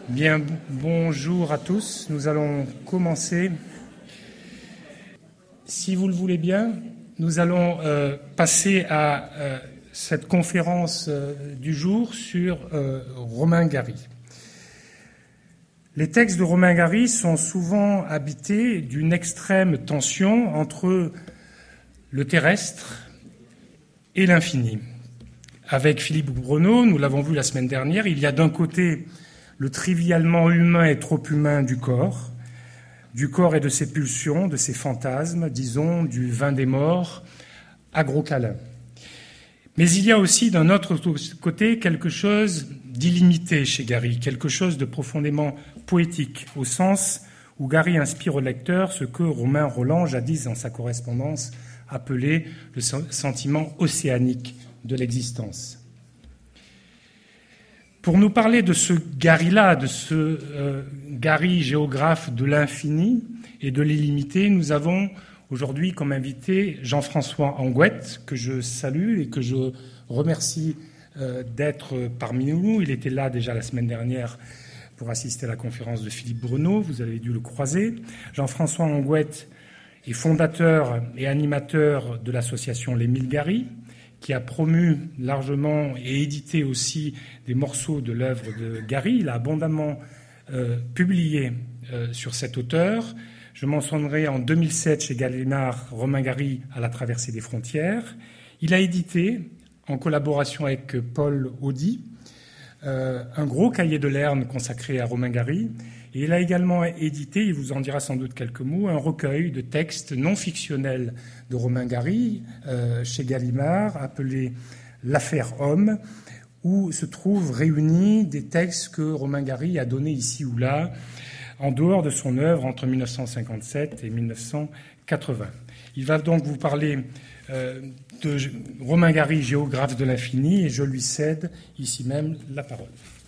Bien, bonjour à tous. Nous allons commencer. Si vous le voulez bien, nous allons passer à cette conférence du jour sur Romain Gary. Les textes de Romain Gary sont souvent habités d'une extrême tension entre le terrestre et l'infini. Avec Philippe Bruneau, nous l'avons vu la semaine dernière, il y a d'un côté le trivialement humain et trop humain du corps et de ses pulsions, de ses fantasmes, disons, du vin des morts, à gros câlin. Mais il y a aussi d'un autre côté quelque chose d'illimité chez Gary, quelque chose de profondément poétique, au sens où Gary inspire au lecteur ce que Romain Rolland, jadis dans sa correspondance, appelait le sentiment océanique de l'existence. Pour nous parler de ce Gary-là, de ce Gary géographe de l'infini et de l'illimité, nous avons aujourd'hui comme invité Jean-François Anguette, que je salue et que je remercie d'être parmi nous. Il était là déjà la semaine dernière pour assister à la conférence de Philippe Bruneau, vous avez dû le croiser. Jean-François Anguette est fondateur et animateur de l'association Les 1000 Gary, qui a promu largement et édité aussi des morceaux de l'œuvre de Gary. Il a abondamment publié sur cet auteur. Je mentionnerai en 2007 chez Gallimard Romain Gary à la traversée des frontières. Il a édité, en collaboration avec Paul Audy, un gros cahier de Lerne consacré à Romain Gary. Et il a également édité, il vous en dira sans doute quelques mots, un recueil de textes non fictionnels de Romain Gary chez Gallimard, appelé L'affaire Homme, où se trouvent réunis des textes que Romain Gary a donnés ici ou là, en dehors de son œuvre entre 1957 et 1980. Il va donc vous parler de Romain Gary, géographe de l'infini, et je lui cède ici même la parole.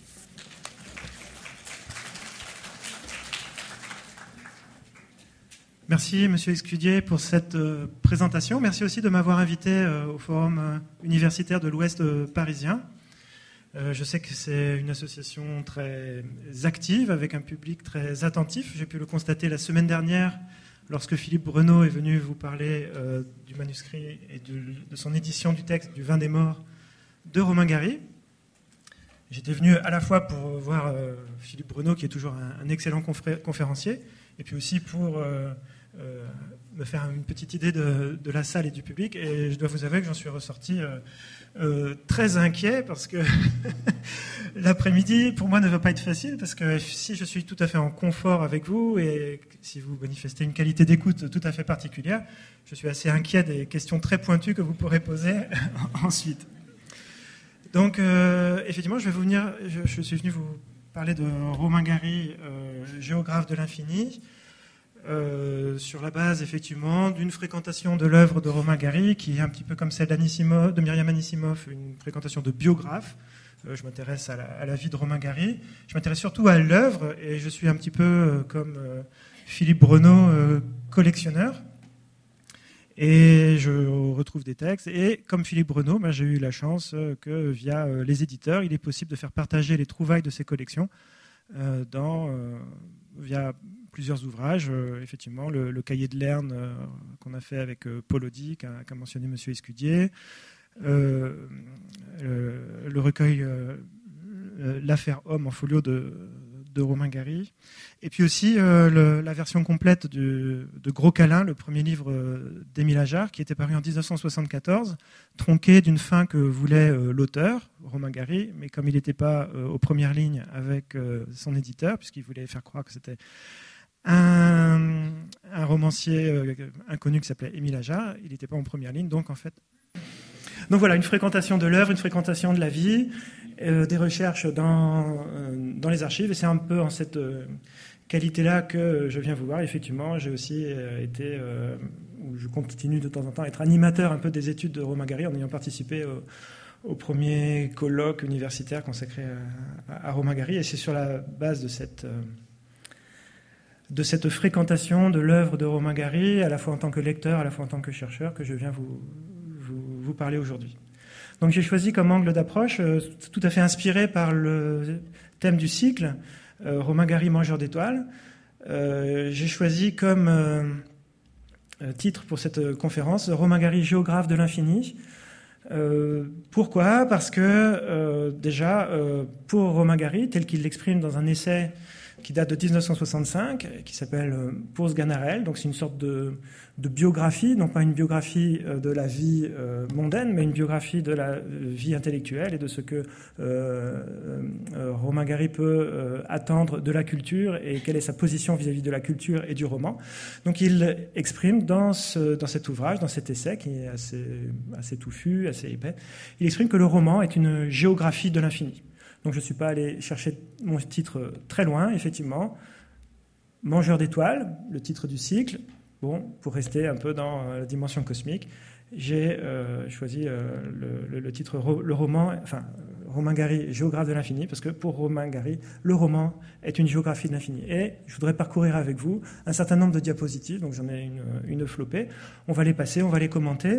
Merci, Monsieur Escudier, pour cette présentation. Merci aussi de m'avoir invité au Forum universitaire de l'Ouest parisien. Je sais que c'est une association très active, avec un public très attentif. J'ai pu le constater la semaine dernière, lorsque Philippe Bruneau est venu vous parler du manuscrit et de son édition du texte du Vin des morts de Romain Gary. J'étais venu à la fois pour voir Philippe Bruneau, qui est toujours un excellent conférencier, et puis aussi pour me faire une petite idée de la salle et du public. Et je dois vous avouer que j'en suis ressorti très inquiet, parce que l'après-midi, pour moi, ne va pas être facile, parce que si je suis tout à fait en confort avec vous, et si vous manifestez une qualité d'écoute tout à fait particulière, je suis assez inquiet des questions très pointues que vous pourrez poser ensuite. Donc, effectivement, je suis venu vous parler de Romain Gary, géographe de l'infini, sur la base, effectivement, d'une fréquentation de l'œuvre de Romain Gary, qui est un petit peu comme celle de Myriam Anisimov, une fréquentation de biographe. Je m'intéresse à la vie de Romain Gary. Je m'intéresse surtout à l'œuvre, et je suis un petit peu comme Philippe Bruneau, collectionneur. Et je retrouve des textes. Et comme Philippe Bruneau, j'ai eu la chance que via les éditeurs, il est possible de faire partager les trouvailles de ces collections via plusieurs ouvrages. Effectivement, le cahier de Lerne qu'on a fait avec Paul Audy, qu'a mentionné M. Escudier, le recueil L'affaire Homme en folio de Romain Gary, et puis aussi la version complète de Gros câlin, le premier livre d'Émile Ajar, qui était paru en 1974, tronqué d'une fin que voulait l'auteur, Romain Gary, mais comme il n'était pas aux premières lignes avec son éditeur, puisqu'il voulait faire croire que c'était un romancier inconnu qui s'appelait Émile Ajar, il n'était pas en première ligne, donc en fait... Donc voilà, une fréquentation de l'œuvre, une fréquentation de la vie, des recherches dans les archives, et c'est un peu en cette qualité-là que je viens vous voir. Effectivement, j'ai aussi été, ou je continue de temps en temps à être animateur un peu des études de Romain Gary, en ayant participé au premier colloque universitaire consacré à Romain Gary, et c'est sur la base de cette fréquentation de l'œuvre de Romain Gary, à la fois en tant que lecteur, à la fois en tant que chercheur, que je viens vous parler aujourd'hui. Donc j'ai choisi comme angle d'approche, tout à fait inspiré par le thème du cycle, Romain Gary, mangeur d'étoiles. J'ai choisi comme titre pour cette conférence Romain Gary, géographe de l'infini. Pourquoi ? Parce que déjà, pour Romain Gary, tel qu'il l'exprime dans un essai qui date de 1965, qui s'appelle Pose Ganarelle, donc c'est une sorte de biographie, donc pas une biographie de la vie mondaine, mais une biographie de la vie intellectuelle et de ce que Romain Gary peut attendre de la culture et quelle est sa position vis-à-vis de la culture et du roman. Donc il exprime dans cet ouvrage, dans cet essai qui est assez touffu, assez épais, il exprime que le roman est une géographie de l'infini. Donc je ne suis pas allé chercher mon titre très loin, effectivement. Mangeur d'étoiles, le titre du cycle. Bon, pour rester un peu dans la dimension cosmique, j'ai choisi le titre, le roman, enfin, Romain Gary, géographe de l'infini, parce que pour Romain Gary, le roman est une géographie de l'infini. Et je voudrais parcourir avec vous un certain nombre de diapositives, donc j'en ai une flopée. On va les passer, on va les commenter.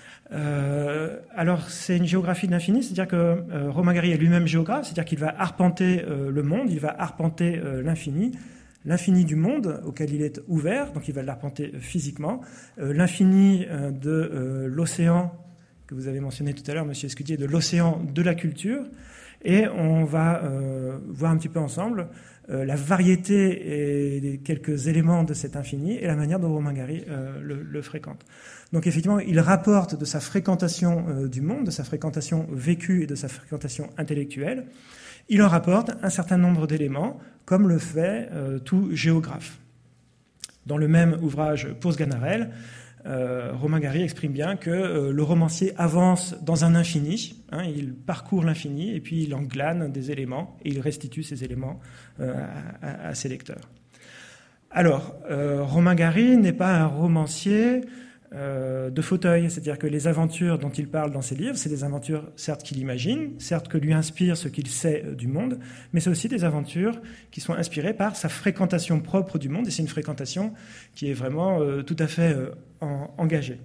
Alors c'est une géographie de l'infini, c'est-à-dire que Romain Gary est lui-même géographe, c'est-à-dire qu'il va arpenter le monde, il va arpenter l'infini du monde auquel il est ouvert, donc il va l'arpenter physiquement, l'infini de l'océan que vous avez mentionné tout à l'heure, Monsieur Escudier, de l'océan de la culture, et on va voir un petit peu ensemble la variété et les quelques éléments de cet infini et la manière dont Romain Gary le fréquente. Donc effectivement, il rapporte de sa fréquentation du monde, de sa fréquentation vécue et de sa fréquentation intellectuelle, il en rapporte un certain nombre d'éléments, comme le fait tout géographe. Dans le même ouvrage Pose Ganarelle, Romain Gary exprime bien que le romancier avance dans un infini, il parcourt l'infini et puis il en glane des éléments et il restitue ces éléments à ses lecteurs. Alors, Romain Gary n'est pas un romancier de fauteuil, c'est-à-dire que les aventures dont il parle dans ses livres, c'est des aventures certes qu'il imagine, certes que lui inspire ce qu'il sait du monde, mais c'est aussi des aventures qui sont inspirées par sa fréquentation propre du monde, et c'est une fréquentation qui est vraiment tout à fait engagée.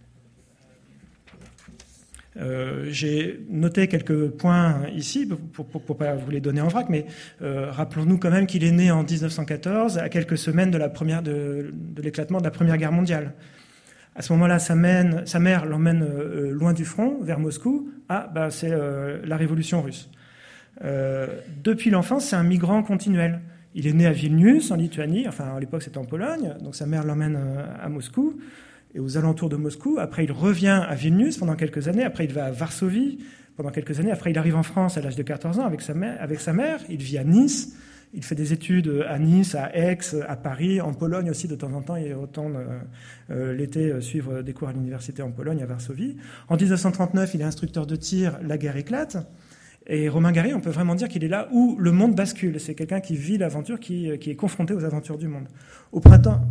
J'ai noté quelques points ici, pour pas vous les donner en vrac, mais rappelons-nous quand même qu'il est né en 1914, à quelques semaines de l'éclatement de la Première Guerre mondiale. À ce moment-là, sa mère l'emmène loin du front, vers Moscou. C'est la révolution russe. Depuis l'enfance, c'est un migrant continuel. Il est né à Vilnius, en Lituanie, enfin à l'époque c'était en Pologne, donc sa mère l'emmène à Moscou et aux alentours de Moscou. Après, il revient à Vilnius pendant quelques années. Après, il va à Varsovie pendant quelques années. Après, il arrive en France à l'âge de 14 ans avec sa mère. Il vit à Nice. Il fait des études à Nice, à Aix, à Paris, en Pologne aussi de temps en temps. Il retourne l'été suivre des cours à l'université en Pologne, à Varsovie. En 1939, il est instructeur de tir. La guerre éclate. Et Romain Gary, on peut vraiment dire qu'il est là où le monde bascule. C'est quelqu'un qui vit l'aventure, qui est confronté aux aventures du monde. Au printemps...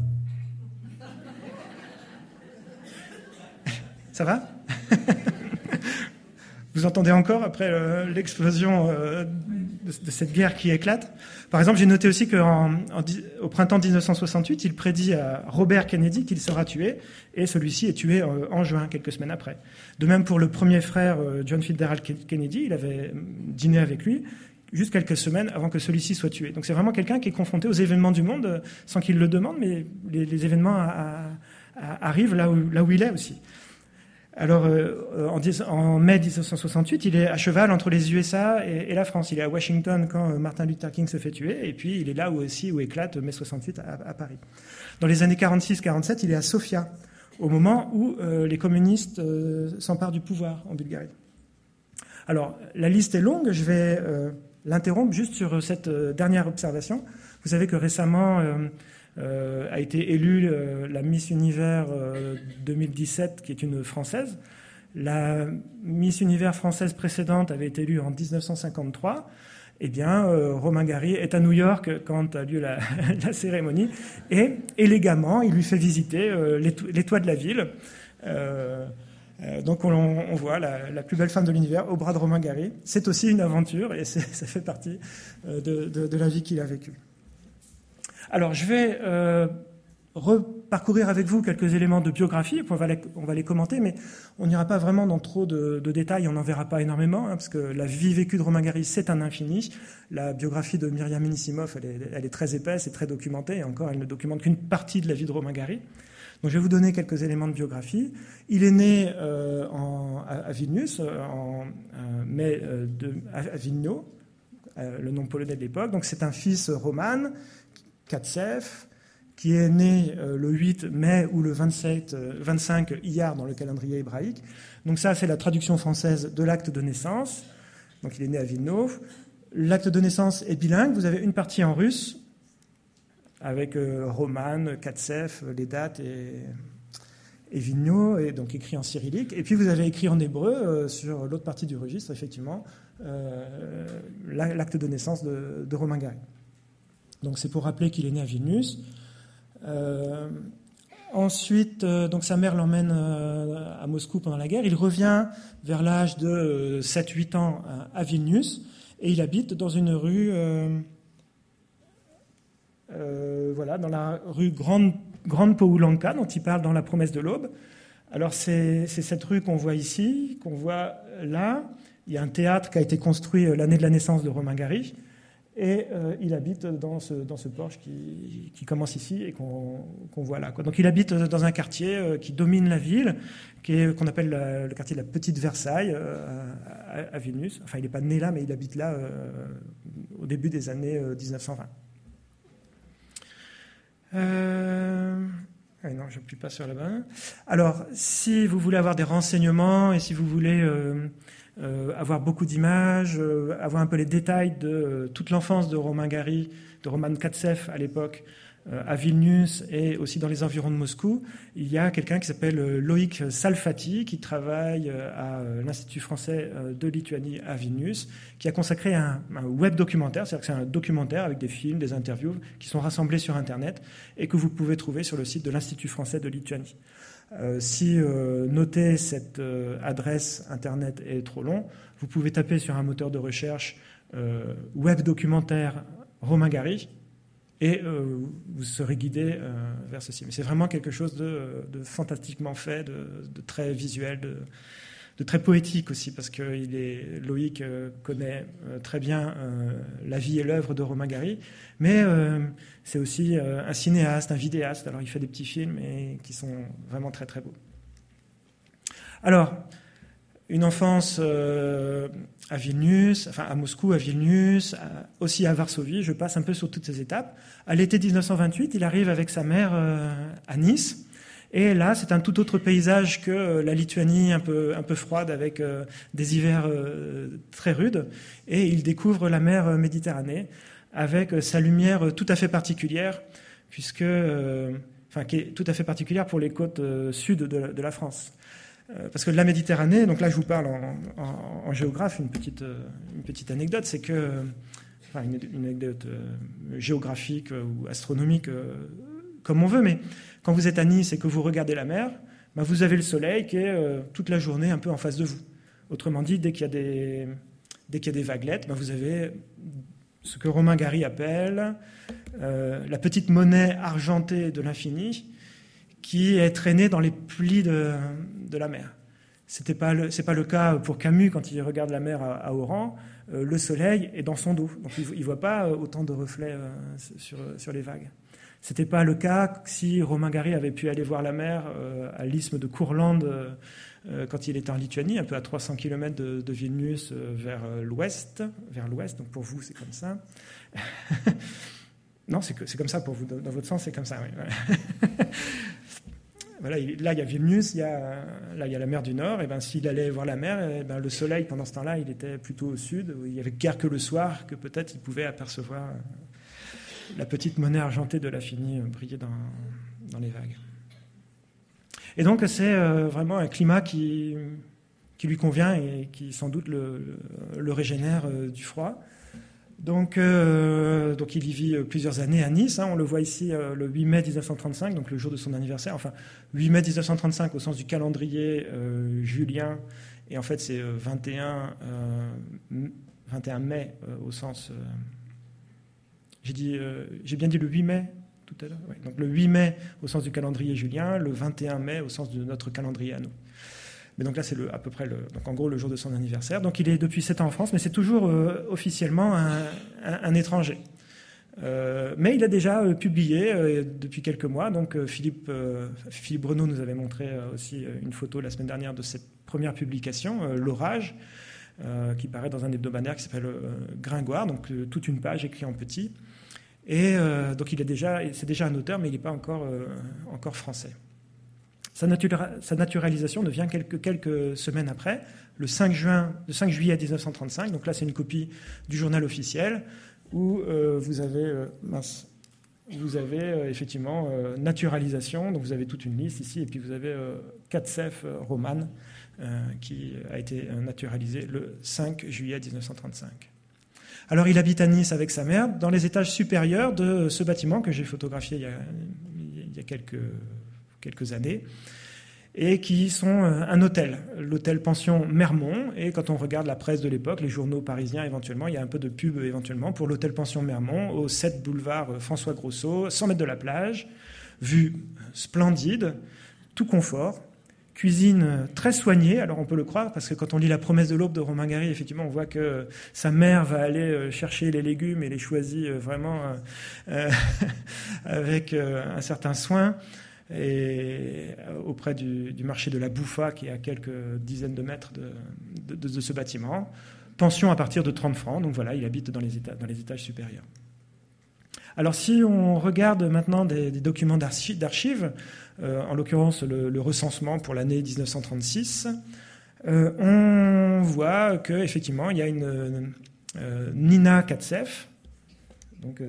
Ça va ? Vous entendez encore après l'explosion de cette guerre qui éclate ? Par exemple, j'ai noté aussi qu'au printemps 1968, il prédit à Robert Kennedy qu'il sera tué, et celui-ci est tué en juin, quelques semaines après. De même pour le premier frère, John Fitzgerald Kennedy, il avait dîné avec lui juste quelques semaines avant que celui-ci soit tué. Donc c'est vraiment quelqu'un qui est confronté aux événements du monde sans qu'il le demande, mais les événements arrivent là où il est aussi. Alors, en mai 1968, il est à cheval entre les USA et la France. Il est à Washington quand Martin Luther King se fait tuer, et puis il est là où éclate mai 68 à Paris. Dans les années 46-47, il est à Sofia, au moment où les communistes s'emparent du pouvoir en Bulgarie. Alors, la liste est longue, je vais l'interrompre juste sur cette dernière observation. Vous savez que récemment... a été élue la Miss Univers 2017, qui est une Française. La Miss Univers française précédente avait été élue en 1953. Eh bien, Romain Gary est à New York quand a lieu la cérémonie, et élégamment, il lui fait visiter les toits de la ville. Donc on voit la plus belle femme de l'univers au bras de Romain Gary. C'est aussi une aventure, et ça fait partie de la vie qu'il a vécue. Alors, je vais reparcourir avec vous quelques éléments de biographie, et puis on va les commenter, mais on n'ira pas vraiment dans trop de détails, on n'en verra pas énormément, parce que la vie vécue de Romain Gary, c'est un infini. La biographie de Myriam Anisimov, elle est très épaisse et très documentée, et encore, elle ne documente qu'une partie de la vie de Romain Gary. Donc je vais vous donner quelques éléments de biographie. Il est né à Vilnius, à Vilno, le nom polonais de l'époque. Donc c'est un fils Roman Katsev, qui est né le 8 mai ou le 25 Iyar dans le calendrier hébraïque. Donc ça, c'est la traduction française de l'acte de naissance. Donc il est né à Vilno. L'acte de naissance est bilingue. Vous avez une partie en russe, avec Roman, Katsev, les dates et Vilno, et donc écrit en cyrillique. Et puis vous avez écrit en hébreu sur l'autre partie du registre, effectivement, l'acte de naissance de Romain Gary. Donc c'est pour rappeler qu'il est né à Vilnius. Ensuite, donc sa mère l'emmène à Moscou pendant la guerre. Il revient vers l'âge de 7-8 ans à Vilnius, et il habite dans une rue... dans la rue Grande Poulanka, dont il parle dans La promesse de l'aube. Alors c'est cette rue qu'on voit ici, qu'on voit là. Il y a un théâtre qui a été construit l'année de la naissance de Romain Gary, et il habite dans ce porche qui commence ici et qu'on voit là, quoi. Donc il habite dans un quartier qui domine la ville, qu'on appelle le quartier de la Petite Versailles à Vilnius. Enfin, il n'est pas né là, mais il habite là au début des années 1920. Non, je n'appuie pas sur la main. Alors, si vous voulez avoir des renseignements et si vous voulez avoir beaucoup d'images, avoir un peu les détails de toute l'enfance de Romain Gary, de Roman Katsev à l'époque, à Vilnius et aussi dans les environs de Moscou, il y a quelqu'un qui s'appelle Loïc Salfati, qui travaille à l'Institut français de Lituanie à Vilnius, qui a consacré un web documentaire, c'est-à-dire que c'est un documentaire avec des films, des interviews qui sont rassemblés sur Internet et que vous pouvez trouver sur le site de l'Institut français de Lituanie. Si noter cette adresse Internet est trop long, vous pouvez taper sur un moteur de recherche web documentaire Romain Gary, et vous serez guidé vers ceci. Mais c'est vraiment quelque chose de fantastiquement fait, de très visuel, de très poétique aussi, parce que Loïc connaît très bien la vie et l'œuvre de Romain Gary, mais c'est aussi un cinéaste, un vidéaste. Alors il fait des petits films qui sont vraiment très très beaux. Alors, une enfance à Vilnius, enfin à Moscou, à Vilnius, aussi à Varsovie. Je passe un peu sur toutes ces étapes. À l'été 1928, il arrive avec sa mère à Nice. Et là, c'est un tout autre paysage que la Lituanie un peu froide, avec des hivers très rudes. Et il découvre la mer Méditerranée avec sa lumière tout à fait particulière, qui est tout à fait particulière pour les côtes sud de la France. Parce que la Méditerranée, donc là je vous parle en géographe, une petite anecdote, c'est que, une anecdote géographique ou astronomique, comme on veut, mais quand vous êtes à Nice et que vous regardez la mer, vous avez le soleil qui est toute la journée un peu en face de vous. Autrement dit, dès qu'il y a des vaguelettes, vous avez ce que Romain Gary appelle la petite monnaie argentée de l'infini, qui est traînée dans les plis de la mer. C'est pas le cas pour Camus quand il regarde la mer à Oran. Le soleil est dans son dos, donc il ne voit pas autant de reflets sur les vagues. C'était pas le cas si Romain Gary avait pu aller voir la mer à l'isthme de Courlande quand il était en Lituanie, un peu à 300 km de Vilnius vers l'ouest. Donc pour vous, c'est comme ça. Non, c'est comme ça pour vous. Dans votre sens, c'est comme ça, oui. Voilà, là, il y a Vilnius, il y a la mer du Nord. Et s'il allait voir la mer, le soleil, pendant ce temps-là, il était plutôt au sud. Il n'y avait guère que le soir que peut-être il pouvait apercevoir la petite monnaie argentée de l'infini briller dans les vagues. Et donc, c'est vraiment un climat qui lui convient et qui, sans doute, le régénère du froid. Donc il y vit plusieurs années à Nice. On le voit ici le 8 mai 1935, donc le jour de son anniversaire. Enfin, 8 mai 1935 au sens du calendrier julien. Et en fait, c'est 21 mai au sens... J'ai bien dit le 8 mai tout à l'heure. Ouais. Donc le 8 mai au sens du calendrier julien, le 21 mai au sens de notre calendrier à nous. Mais donc là, c'est à peu près donc en gros le jour de son anniversaire. Donc il est depuis 7 ans en France, mais c'est toujours officiellement un étranger. Mais il a déjà publié depuis quelques mois. Donc Philippe Renaud nous avait montré aussi une photo la semaine dernière de cette première publication, L'Orage, qui paraît dans un hebdomadaire qui s'appelle Gringoire, donc toute une page écrite en petit. Et donc c'est déjà un auteur, mais il n'est pas encore français. Sa naturalisation ne vient quelques semaines après, le 5 juillet 1935. Donc là, c'est une copie du journal officiel où vous avez effectivement naturalisation. Donc vous avez toute une liste ici, et puis vous avez Katsef Roman qui a été naturalisé le 5 juillet 1935. Alors il habite à Nice avec sa mère, dans les étages supérieurs de ce bâtiment que j'ai photographié il y a quelques années, et qui sont un hôtel, l'hôtel pension Mermont. Et quand on regarde la presse de l'époque, les journaux parisiens éventuellement, il y a un peu de pub éventuellement pour l'hôtel pension Mermont, au 7 boulevard François Grosso, 100 mètres de la plage, vue splendide, tout confort, cuisine très soignée. Alors on peut le croire, parce que quand on lit La promesse de l'aube de Romain Gary, effectivement on voit que sa mère va aller chercher les légumes et les choisit vraiment avec un certain soin, et auprès du marché de la Bouffa, qui est à quelques dizaines de mètres de ce bâtiment. Pension à partir de 30 francs, donc voilà, il habite dans les étages supérieurs. Alors si on regarde maintenant des documents d'archives, en l'occurrence le recensement pour l'année 1936, on voit qu'effectivement il y a une Nina Katsef, donc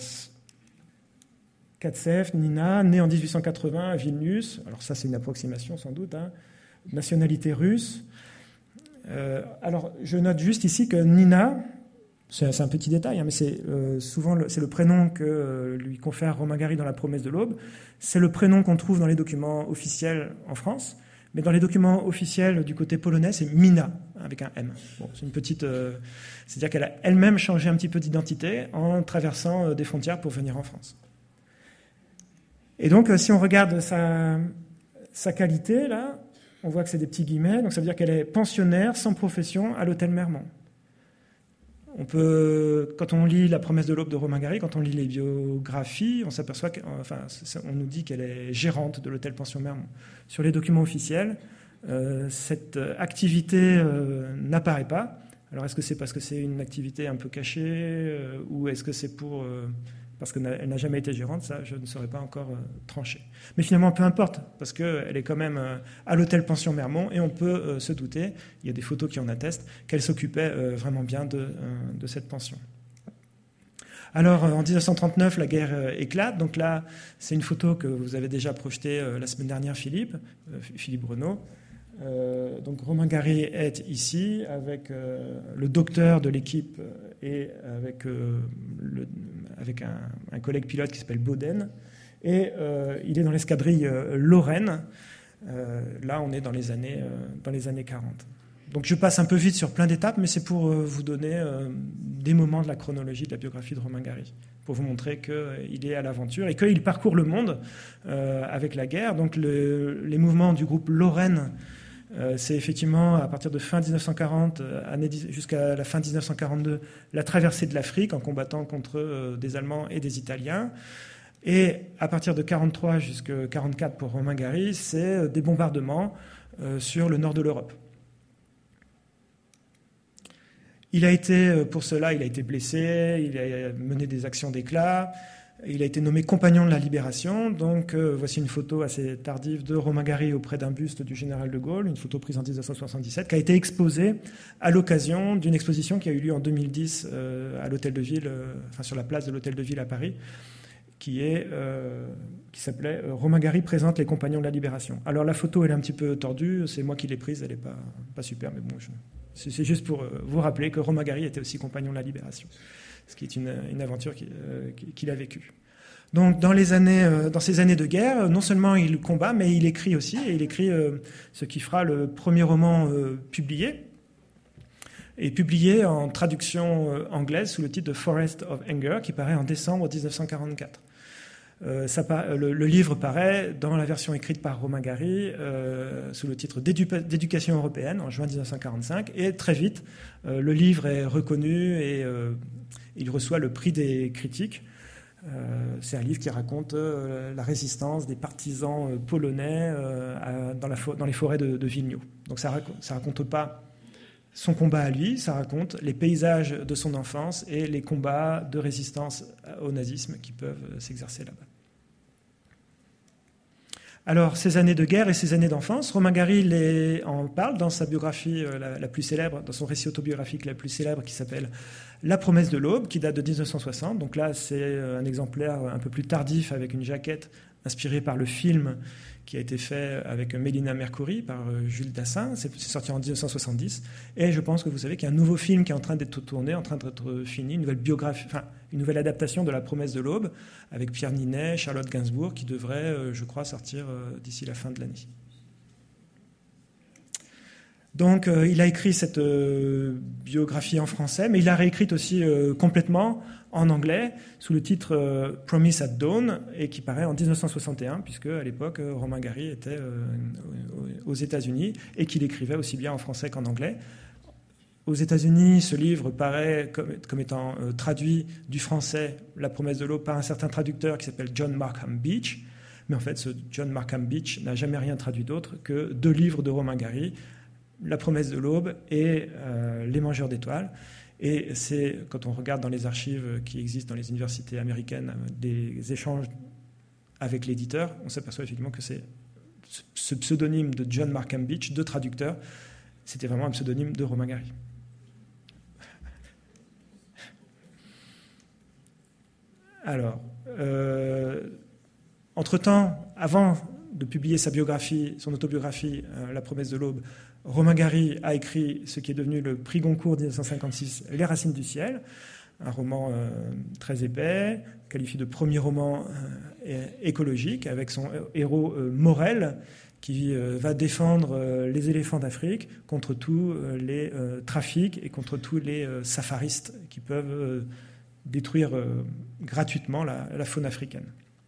Katsef, Nina, née en 1880 à Vilnius. Alors ça, c'est une approximation sans doute. Nationalité russe. Alors je note juste ici que Nina, c'est un petit détail, mais c'est souvent c'est le prénom que lui confère Romain Gary dans La promesse de l'aube. C'est le prénom qu'on trouve dans les documents officiels en France. Mais dans les documents officiels du côté polonais, c'est Mina, avec un M. Bon, c'est une petite... c'est-à-dire qu'elle a elle-même changé un petit peu d'identité en traversant des frontières pour venir en France. Et donc, si on regarde sa qualité, là, on voit que c'est des petits guillemets. Donc, ça veut dire qu'elle est pensionnaire sans profession à l'hôtel Mermont. On peut, quand on lit La promesse de l'aube de Romain Gary, quand on lit les biographies, on s'aperçoit on nous dit qu'elle est gérante de l'hôtel pension Mermont. Sur les documents officiels, cette activité n'apparaît pas. Alors, est-ce que c'est parce que c'est une activité un peu cachée ou est-ce que c'est parce qu'elle n'a jamais été gérante? Ça, je ne saurais pas encore trancher. Mais finalement, peu importe, parce qu'elle est quand même à l'hôtel pension Mermont, et on peut se douter, il y a des photos qui en attestent, qu'elle s'occupait vraiment bien de cette pension. Alors, en 1939, la guerre éclate. Donc là, c'est une photo que vous avez déjà projetée la semaine dernière, Philippe Renaud. Donc Romain Gary est ici avec le docteur de l'équipe et avec un collègue pilote qui s'appelle Bauden, et il est dans l'escadrille Lorraine. Là, on est dans les années 40. Donc je passe un peu vite sur plein d'étapes, mais c'est pour vous donner des moments de la chronologie de la biographie de Romain Gary, pour vous montrer qu'il est à l'aventure et qu'il parcourt le monde avec la guerre. Donc les mouvements du groupe Lorraine, c'est effectivement à partir de fin 1940 jusqu'à la fin 1942 la traversée de l'Afrique en combattant contre des Allemands et des Italiens. Et à partir de 1943 jusqu'à 1944 pour Romain Gary, c'est des bombardements sur le nord de l'Europe. Pour cela, il a été blessé, il a mené des actions d'éclat. Il a été nommé compagnon de la Libération. Donc, voici une photo assez tardive de Romain Gary auprès d'un buste du général de Gaulle, une photo prise en 1977, qui a été exposée à l'occasion d'une exposition qui a eu lieu en 2010 à l'Hôtel de Ville, sur la place de l'Hôtel de Ville à Paris, qui s'appelait Romain Gary présente les compagnons de la Libération. Alors, la photo, elle est un petit peu tordue. C'est moi qui l'ai prise. Elle n'est pas super, mais bon, c'est juste pour vous rappeler que Romain Gary était aussi compagnon de la Libération, ce qui est une aventure qu'il a vécue. Donc, dans ces années de guerre, non seulement il combat, mais il écrit aussi, et il écrit ce qui fera le premier roman publié en traduction anglaise sous le titre de Forest of Anger, qui paraît en décembre 1944. Le livre paraît dans la version écrite par Romain Gary sous le titre d'Éducation européenne en juin 1945, et très vite le livre est reconnu et il reçoit le prix des critiques. C'est un livre qui raconte la résistance des partisans polonais dans les forêts de Wilno. Donc ça raconte pas son combat à lui, ça raconte les paysages de son enfance et les combats de résistance au nazisme qui peuvent s'exercer là-bas. Alors, ces années de guerre et ces années d'enfance, Romain Gary en parle dans sa biographie la plus célèbre, dans son récit autobiographique la plus célèbre qui s'appelle La promesse de l'aube, qui date de 1960. Donc là, c'est un exemplaire un peu plus tardif avec une jaquette inspirée par le film qui a été fait avec Mélina Mercouri par Jules Dassin. C'est sorti en 1970. Et je pense que vous savez qu'il y a un nouveau film qui est en train d'être tourné, en train d'être fini, une nouvelle adaptation de La promesse de l'aube avec Pierre Ninet, Charlotte Gainsbourg, qui devrait, je crois, sortir d'ici la fin de l'année. Donc, il a écrit cette biographie en français, mais il l'a réécrite aussi complètement en anglais, sous le titre Promise at Dawn, et qui paraît en 1961, puisque à l'époque, Romain Gary était aux États-Unis, et qu'il écrivait aussi bien en français qu'en anglais. Aux États-Unis, ce livre paraît comme étant traduit du français, La promesse de l'aube, par un certain traducteur qui s'appelle John Markham Beach. Mais en fait, ce John Markham Beach n'a jamais rien traduit d'autre que 2 livres de Romain Gary, La promesse de l'aube et Les mangeurs d'étoiles. Et c'est, quand on regarde dans les archives qui existent dans les universités américaines, des échanges avec l'éditeur, on s'aperçoit effectivement que c'est ce pseudonyme de John Markham Beach, de traducteur, c'était vraiment un pseudonyme de Romain Gary. Alors, entre-temps, avant de publier sa biographie, son autobiographie, La promesse de l'aube, Romain Gary a écrit ce qui est devenu le prix Goncourt 1956, Les racines du ciel, un roman très épais, qualifié de premier roman écologique, avec son héros Morel, qui va défendre les éléphants d'Afrique contre tous les trafics et contre tous les safaristes qui peuvent détruire gratuitement la faune africaine.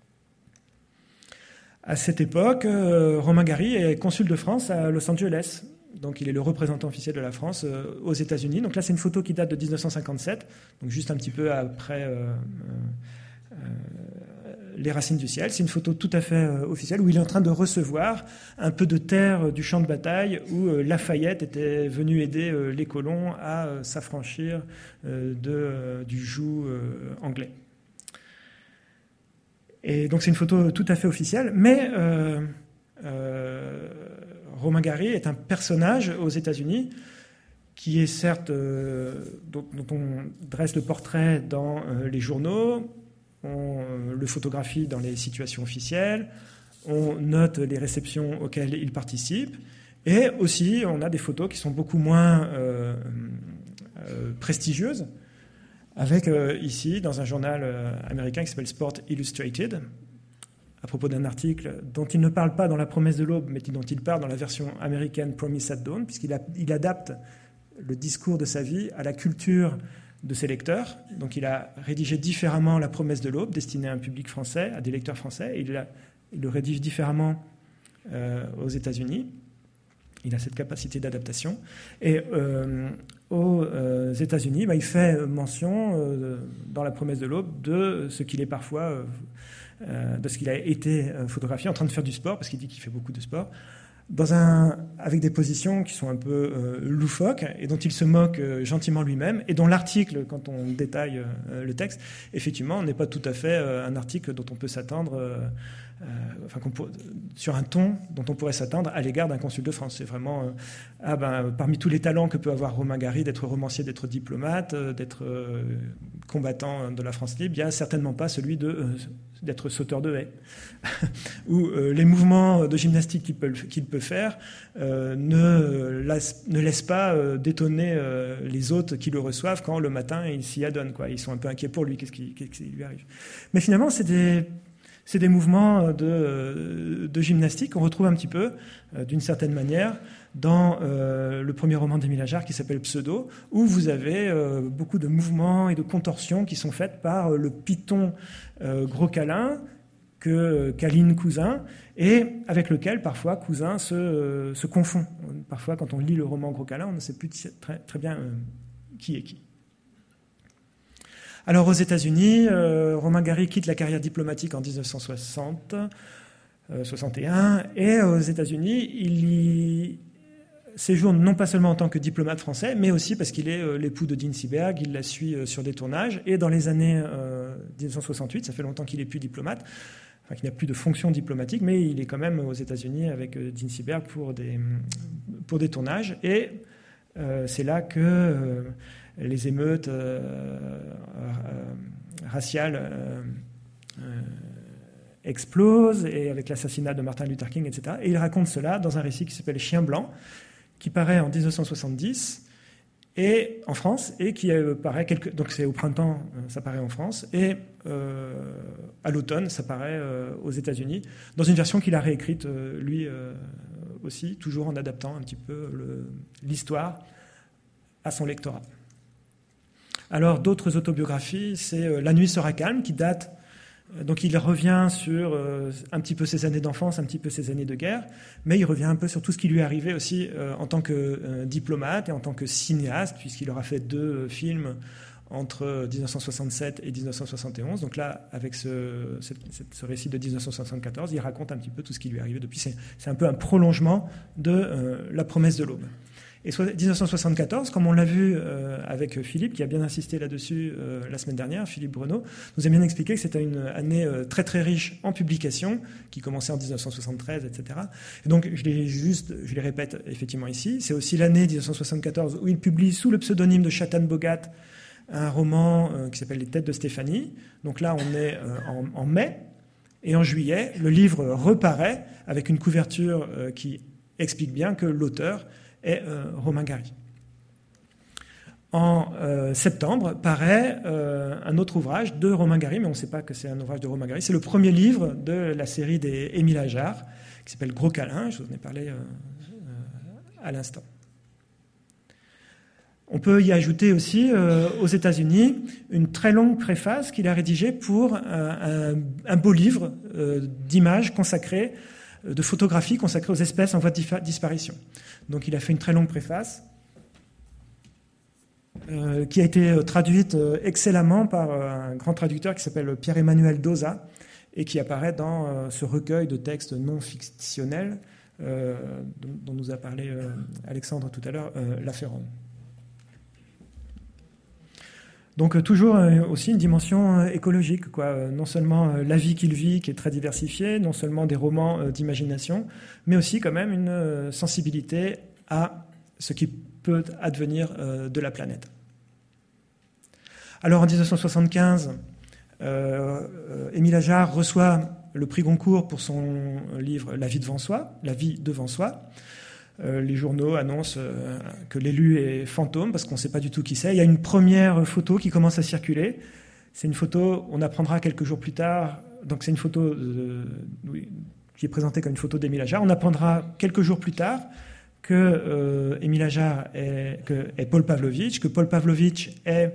À cette époque, Romain Gary est consul de France à Los Angeles. Donc il est le représentant officiel de la France aux États-Unis. Donc là, c'est une photo qui date de 1957, donc juste un petit peu après Les racines du ciel. C'est une photo tout à fait officielle où il est en train de recevoir un peu de terre du champ de bataille où Lafayette était venu aider les colons à s'affranchir du joug anglais. Et donc c'est une photo tout à fait officielle, mais Romain Gary est un personnage aux États-Unis qui est certes dont on dresse le portrait dans les journaux, on le photographie dans les situations officielles, on note les réceptions auxquelles il participe, et aussi on a des photos qui sont beaucoup moins prestigieuses, avec ici, dans un journal américain qui s'appelle Sport Illustrated, à propos d'un article dont il ne parle pas dans La promesse de l'aube, mais dont il parle dans la version américaine Promise at Dawn, puisqu'il adapte le discours de sa vie à la culture de ses lecteurs. Donc il a rédigé différemment La promesse de l'aube, destinée à un public français, à des lecteurs français, et il le rédige différemment aux États-Unis. Il a cette capacité d'adaptation. Et aux États-Unis, il fait mention, dans La promesse de l'aube, de ce qu'il est parfois... de ce qu'il a été photographié en train de faire du sport, parce qu'il dit qu'il fait beaucoup de sport, avec des positions qui sont un peu loufoques et dont il se moque gentiment lui-même, et dont l'article, quand on détaille le texte, effectivement, n'est pas tout à fait un article dont on peut s'attendre, sur un ton dont on pourrait s'attendre à l'égard d'un consul de France. C'est vraiment, parmi tous les talents que peut avoir Romain Gary, d'être romancier, d'être diplomate, d'être combattant de la France libre, il n'y a certainement pas celui d'être sauteur de haie, où les mouvements de gymnastique qu'il peut faire ne laissent pas détonner les hôtes qui le reçoivent quand le matin il s'y adonne, quoi. Ils sont un peu inquiets pour lui, qu'est-ce qui lui arrive. Mais finalement, c'est des mouvements de gymnastique qu'on retrouve un petit peu, d'une certaine manière, dans le premier roman d'Émile Ajar qui s'appelle Pseudo, où vous avez beaucoup de mouvements et de contorsions qui sont faites par le python gros câlin, qu'Aline Cousin, et avec lequel, parfois, Cousin se confond. Parfois, quand on lit le roman Gros Câlin, on ne sait plus très bien qui est qui. Alors, aux États-Unis, Romain Gary quitte la carrière diplomatique en 1961, et aux États-Unis, il y séjourne non pas seulement en tant que diplomate français, mais aussi parce qu'il est l'époux de Dean Seberg, il la suit sur des tournages, et dans les années 1968, ça fait longtemps qu'il n'est plus diplomate, enfin qu'il n'a plus de fonction diplomatique, mais il est quand même aux États-Unis avec Dean Seberg pour des tournages, et c'est là que les émeutes raciales explosent, et avec l'assassinat de Martin Luther King, etc. Et il raconte cela dans un récit qui s'appelle Chien blanc, qui paraît en 1970 et en France, et qui paraît donc c'est au printemps, ça paraît en France, et à l'automne, ça paraît aux États-Unis, dans une version qu'il a réécrite lui aussi, toujours en adaptant un petit peu l'histoire à son lectorat. Alors d'autres autobiographies, c'est La nuit sera calme, qui date. Donc il revient sur un petit peu ses années d'enfance, un petit peu ses années de guerre, mais il revient un peu sur tout ce qui lui est arrivé aussi en tant que diplomate et en tant que cinéaste, puisqu'il aura fait 2 films entre 1967 et 1971. Donc là, avec ce récit de 1974, il raconte un petit peu tout ce qui lui est arrivé depuis. C'est un peu un prolongement de La promesse de l'aube. Et 1974, comme on l'a vu avec Philippe, qui a bien insisté là-dessus la semaine dernière, Philippe Bruno, nous a bien expliqué que c'était une année très très riche en publications, qui commençait en 1973, etc. Et donc je les répète effectivement ici, c'est aussi l'année 1974 où il publie sous le pseudonyme de Chatan Bogat un roman qui s'appelle Les Têtes de Stéphanie. Donc là on est en mai, et en juillet, le livre reparaît avec une couverture qui explique bien que l'auteur est Romain Gary. En septembre paraît un autre ouvrage de Romain Gary, mais on ne sait pas que c'est un ouvrage de Romain Gary. C'est le premier livre de la série des Émile Ajar, qui s'appelle Gros Câlin, je vous en ai parlé à l'instant. On peut y ajouter aussi, aux États-Unis, une très longue préface qu'il a rédigée pour un beau livre d'images consacrées, de photographies consacrées aux espèces en voie de disparition. Donc il a fait une très longue préface qui a été traduite excellemment par un grand traducteur qui s'appelle Pierre-Emmanuel Doza et qui apparaît dans ce recueil de textes non fictionnels dont nous a parlé Alexandre tout à l'heure, La Féronde. Donc toujours aussi une dimension écologique, quoi. Non seulement la vie qu'il vit, qui est très diversifiée, non seulement des romans d'imagination, mais aussi quand même une sensibilité à ce qui peut advenir de la planète. Alors en 1975, Émile Ajar reçoit le prix Goncourt pour son livre La vie devant soi. Les journaux annoncent que l'élu est fantôme parce qu'on ne sait pas du tout qui c'est. Il y a une première photo qui commence à circuler. C'est une photo, on apprendra quelques jours plus tard, donc c'est une photo qui est présentée comme une photo d'Émile Ajar. On apprendra quelques jours plus tard que Émile Ajar est Paul Pavlovitch, que Paul Pavlovitch est,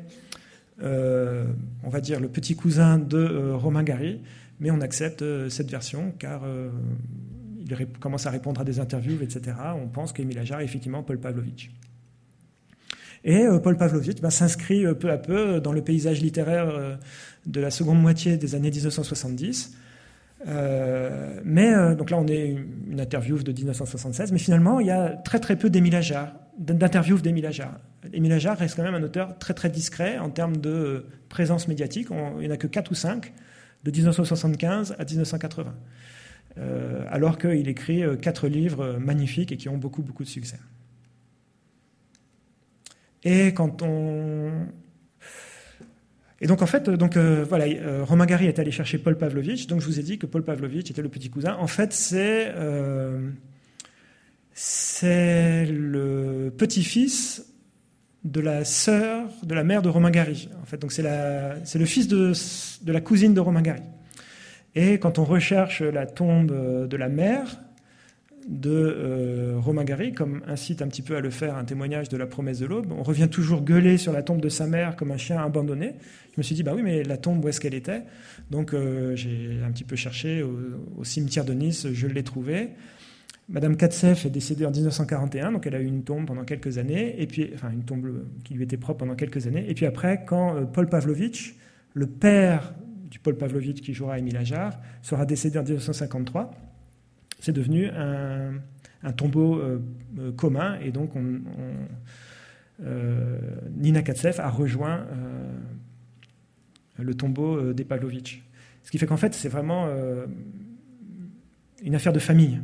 on va dire, le petit cousin de Romain Gary, mais on accepte cette version car il commence à répondre à des interviews, etc. On pense qu'Émile Ajar est effectivement Paul Pavlovitch. Et Paul Pavlovitch s'inscrit peu à peu dans le paysage littéraire de la seconde moitié des années 1970. Donc là, on est une interview de 1976, mais finalement, il y a très très peu d'interviews d'Émile Ajar. Émile Ajar reste quand même un auteur très très discret en termes de présence médiatique. Il n'y en a que 4 ou 5, de 1975 à 1980. Alors qu'il écrit 4 livres magnifiques et qui ont beaucoup, beaucoup de succès. Et donc en fait, voilà, Romain Gary est allé chercher Paul Pavlovitch. Donc je vous ai dit que Paul Pavlovitch était le petit cousin. En fait, c'est le petit-fils de la sœur de la mère de Romain Gary. En fait, donc c'est le fils de la cousine de Romain Gary. Et quand on recherche la tombe de la mère de Romain Gary, comme incite un petit peu à le faire un témoignage de la promesse de l'aube. On revient toujours gueuler sur la tombe de sa mère comme un chien abandonné. Je me suis dit, bah oui, mais la tombe, où est-ce qu'elle était? Donc j'ai un petit peu cherché au cimetière de Nice, je l'ai trouvée. Madame Katsev est décédée en 1941, donc elle a eu une tombe pendant quelques années, et puis, enfin une tombe qui lui était propre pendant quelques années. Et puis après, quand Paul Pavlovitch, le père du Paul Pavlovitch qui jouera Émile Ajar, sera décédé en 1953, c'est devenu un tombeau commun, et donc Nina Katsev a rejoint le tombeau des Pavlovitch. Ce qui fait qu'en fait, c'est vraiment une affaire de famille.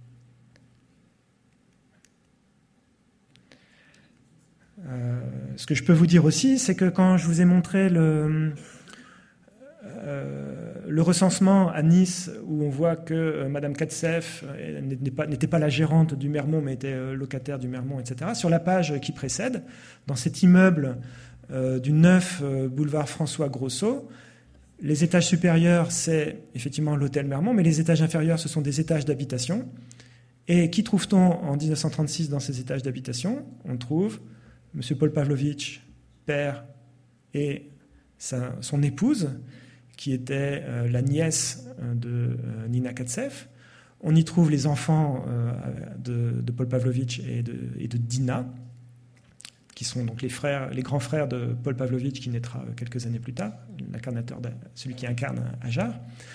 Ce que je peux vous dire aussi, c'est que quand je vous ai montré le recensement à Nice, où on voit que Madame Katsev n'était pas la gérante du Mermont, mais était locataire du Mermont, etc., sur la page qui précède, dans cet immeuble du 9 boulevard François Grosso, les étages supérieurs, c'est effectivement l'hôtel Mermont, mais les étages inférieurs, ce sont des étages d'habitation. Et qui trouve-t-on en 1936 dans ces étages d'habitation? On trouve M. Paul Pavlovitch, père, et son épouse, qui était la nièce de Nina Katsev. On y trouve les enfants de Paul Pavlovitch et de Dina, qui sont donc les grands frères de Paul Pavlovitch, qui naîtra quelques années plus tard, celui qui incarne Ajar.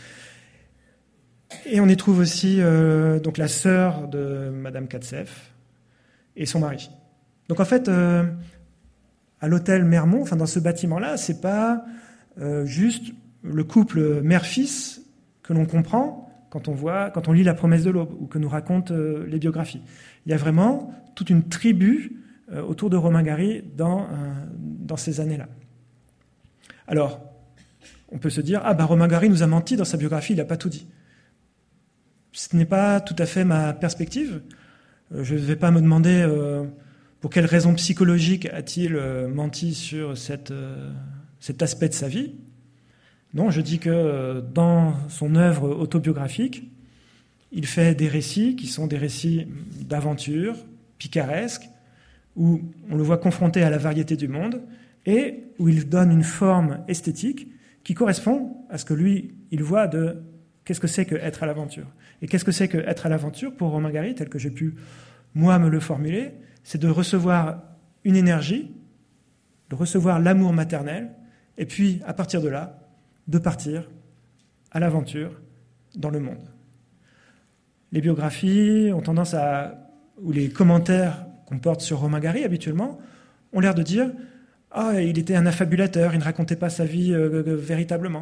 Et on y trouve aussi donc la sœur de Madame Katsev et son mari. Donc en fait, à l'hôtel Mermont, enfin dans ce bâtiment-là, c'est pas juste le couple mère-fils que l'on comprend quand on lit La promesse de l'aube ou que nous racontent les biographies. Il y a vraiment toute une tribu autour de Romain Gary dans ces années-là. Alors, on peut se dire, Romain Gary nous a menti dans sa biographie, il n'a pas tout dit. Ce n'est pas tout à fait ma perspective. Je ne vais pas me demander pour quelles raisons psychologiques a-t-il menti sur cet aspect de sa vie. Non, je dis que dans son œuvre autobiographique, il fait des récits qui sont des récits d'aventure, picaresques, où on le voit confronté à la variété du monde et où il donne une forme esthétique qui correspond à ce que lui, il voit de qu'est-ce que c'est qu'être à l'aventure. Et qu'est-ce que c'est qu'être à l'aventure pour Romain Gary, tel que j'ai pu, moi, me le formuler, c'est de recevoir une énergie, de recevoir l'amour maternel, et puis, à partir de là, de partir à l'aventure dans le monde. Les biographies ont tendance ou les commentaires qu'on porte sur Romain Gary, habituellement, ont l'air de dire « Ah, il était un affabulateur, il ne racontait pas sa vie véritablement. »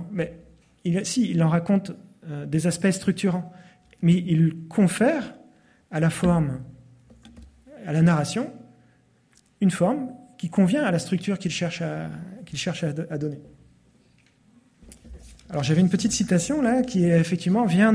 Mais il en raconte des aspects structurants. Mais il confère à la forme, à la narration, une forme qui convient à la structure qu'il cherche à donner. Alors j'avais une petite citation là qui effectivement vient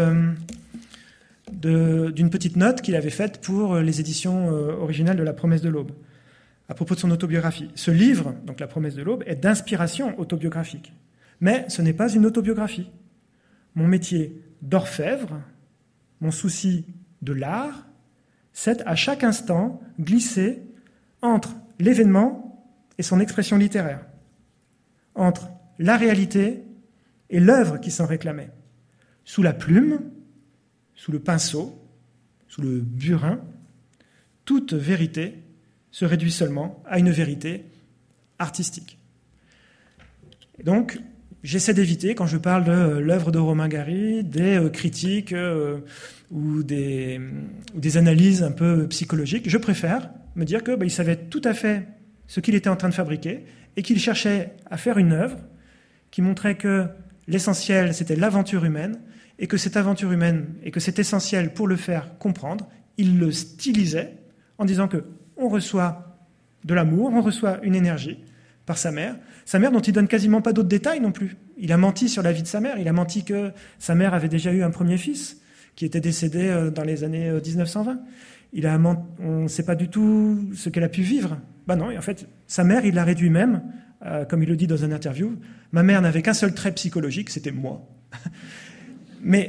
d'une petite note qu'il avait faite pour les éditions originales de La promesse de l'aube, à propos de son autobiographie. Ce livre, donc La promesse de l'aube, est d'inspiration autobiographique. Mais ce n'est pas une autobiographie. Mon métier d'orfèvre, mon souci de l'art, c'est à chaque instant glisser entre l'événement et son expression littéraire, entre la réalité et l'œuvre qui s'en réclamait, sous la plume, sous le pinceau, sous le burin. Toute vérité se réduit seulement à une vérité artistique. Et donc, j'essaie d'éviter, quand je parle de l'œuvre de Romain Gary, des critiques ou des analyses un peu psychologiques. Je préfère me dire qu'il savait tout à fait ce qu'il était en train de fabriquer et qu'il cherchait à faire une œuvre qui montrait que l'essentiel, c'était l'aventure humaine, et que cette aventure humaine, et que c'est essentiel pour le faire comprendre, il le stylisait en disant qu'on reçoit de l'amour, on reçoit une énergie par sa mère dont il donne quasiment pas d'autres détails non plus. Il a menti sur la vie de sa mère, il a menti que sa mère avait déjà eu un premier fils qui était décédé dans les années 1920. On ne sait pas du tout ce qu'elle a pu vivre. Non, et en fait, sa mère, il l'a réduit même, comme il le dit dans une interview, ma mère n'avait qu'un seul trait psychologique, c'était moi. Mais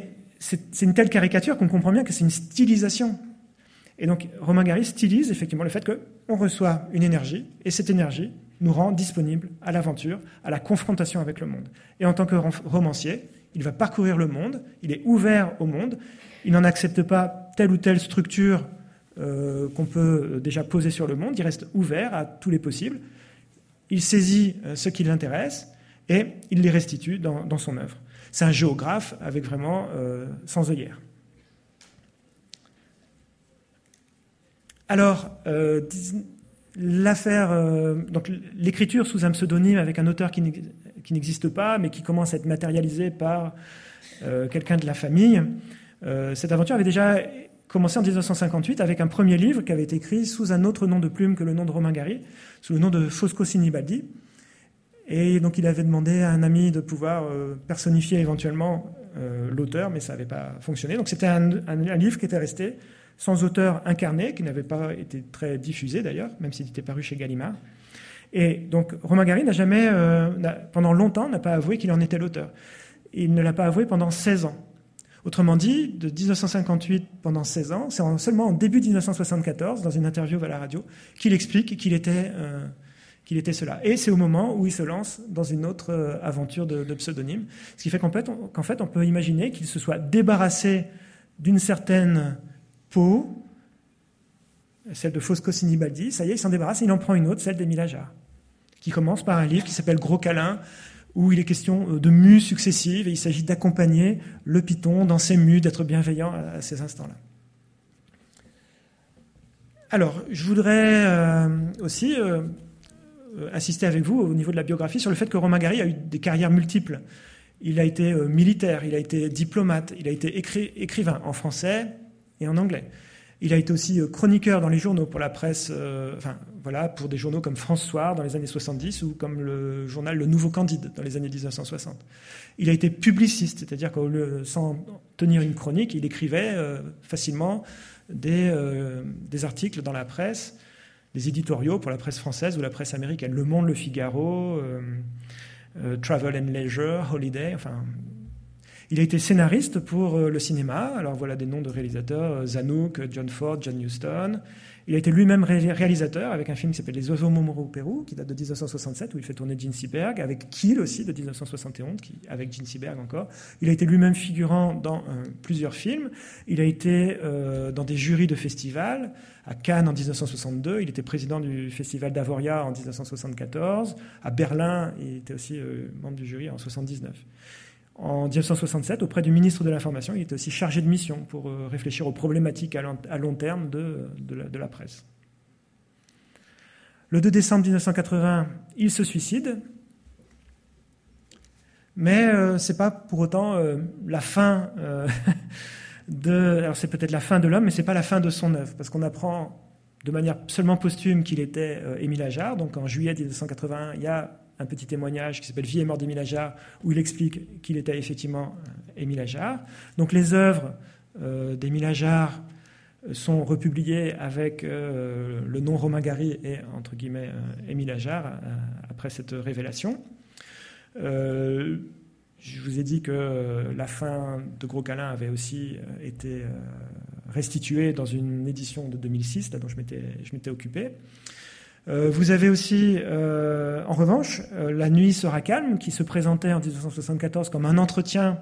c'est une telle caricature qu'on comprend bien que c'est une stylisation. Et donc Romain Gary stylise effectivement le fait qu'on reçoit une énergie, et cette énergie nous rend disponibles à l'aventure, à la confrontation avec le monde. Et en tant que romancier, il va parcourir le monde, il est ouvert au monde, il n'en accepte pas telle ou telle structure qu'on peut déjà poser sur le monde, il reste ouvert à tous les possibles, il saisit ce qui l'intéresse et il les restitue dans son œuvre. C'est un géographe avec vraiment sans œillère. Alors, donc l'écriture sous un pseudonyme avec un auteur qui n'existe pas, mais qui commence à être matérialisé par quelqu'un de la famille, cette aventure avait déjà commencé en 1958 avec un premier livre qui avait été écrit sous un autre nom de plume que le nom de Romain Gary, sous le nom de Fosco Sinibaldi. Et donc il avait demandé à un ami de pouvoir personnifier éventuellement l'auteur, mais ça n'avait pas fonctionné. Donc c'était un livre qui était resté sans auteur incarné, qui n'avait pas été très diffusé d'ailleurs, même s'il était paru chez Gallimard. Et donc Romain Gary pendant longtemps, n'a pas avoué qu'il en était l'auteur. Il ne l'a pas avoué pendant 16 ans. Autrement dit, de 1958 pendant 16 ans, c'est seulement en début 1974, dans une interview à la radio, qu'il explique qu'il était cela. Et c'est au moment où il se lance dans une autre aventure de pseudonyme. Ce qui fait qu'en fait, on peut imaginer qu'il se soit débarrassé d'une certaine peau, celle de Fosco Sinibaldi. Ça y est, il s'en débarrasse et il en prend une autre, celle d'Émile Ajar, qui commence par un livre qui s'appelle Gros câlin, où il est question de mues successives et il s'agit d'accompagner le python dans ses mues, d'être bienveillant à ces instants-là. Alors, je voudrais aussi insister avec vous au niveau de la biographie sur le fait que Romain Gary a eu des carrières multiples. Il a été militaire, il a été diplomate, il a été écrivain en français et en anglais. Il a été aussi chroniqueur dans les journaux pour la presse, pour des journaux comme France Soir dans les années 70 ou comme le journal Le Nouveau Candide dans les années 1960. Il a été publiciste, c'est-à-dire sans tenir une chronique, il écrivait facilement des articles dans la presse, des éditoriaux pour la presse française ou la presse américaine. Le Monde, Le Figaro, Travel and Leisure, Holiday, enfin... Il a été scénariste pour le cinéma. Alors voilà des noms de réalisateurs, Zanuck, John Ford, John Huston. Il a été lui-même réalisateur avec un film qui s'appelle Les oiseaux mourmurent au Pérou, qui date de 1967, où il fait tourner Gene Seberg, avec Kill aussi de 1971, avec Gene Seberg encore. Il a été lui-même figurant dans plusieurs films. Il a été dans des jurys de festivals. À Cannes en 1962, il était président du festival d'Avoria en 1974. À Berlin, il était aussi membre du jury en 1979. En 1967, auprès du ministre de l'Information, il était aussi chargé de mission pour réfléchir aux problématiques à long terme de la presse. Le 2 décembre 1980, il se suicide, mais ce n'est pas pour autant la fin alors c'est peut-être la fin de l'homme, mais ce n'est pas la fin de son œuvre, parce qu'on apprend de manière seulement posthume qu'il était Émile Ajar. Donc en juillet 1981, il y a un petit témoignage qui s'appelle « Vie et mort d'Émile Ajar » où il explique qu'il était effectivement Émile Ajar. Donc les œuvres d'Émile Ajar sont republiées avec le nom Romain Gary et, entre guillemets, Émile Ajar après cette révélation. Je vous ai dit que la fin de Gros câlin avait aussi été restituée dans une édition de 2006, là, dont je m'étais occupé. Vous avez aussi, en revanche, La nuit sera calme, qui se présentait en 1974 comme un entretien,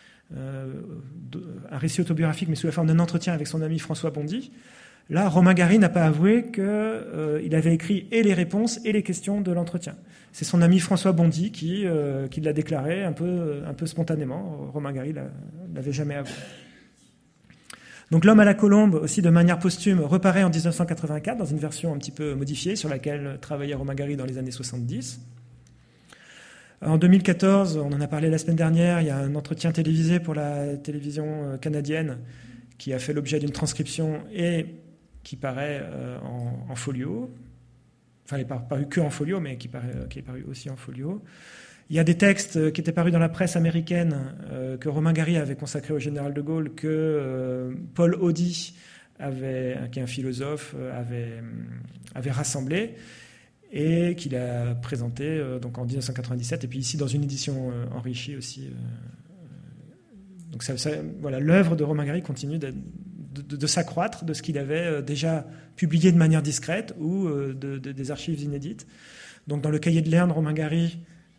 un récit autobiographique, mais sous la forme d'un entretien avec son ami François Bondy. Là, Romain Gary n'a pas avoué qu'il avait écrit et les réponses et les questions de l'entretien. C'est son ami François Bondy qui l'a déclaré un peu spontanément. Romain Gary l'avait jamais avoué. Donc L'homme à la colombe, aussi de manière posthume, reparaît en 1984 dans une version un petit peu modifiée sur laquelle travaillait Romain Gary dans les années 70. En 2014, on en a parlé la semaine dernière, il y a un entretien télévisé pour la télévision canadienne qui a fait l'objet d'une transcription et qui paraît en folio. Enfin, il n'est pas paru que en folio, mais qui est paru aussi en folio. Il y a des textes qui étaient parus dans la presse américaine que Romain Gary avait consacrés au général de Gaulle, que Paul Audy, qui est un philosophe, avait rassemblé et qu'il a présenté donc en 1997, et puis ici dans une édition enrichie aussi Donc voilà, l'œuvre de Romain Gary continue de s'accroître de ce qu'il avait déjà publié de manière discrète ou des archives inédites. Donc dans le cahier de Lerne, Romain Gary,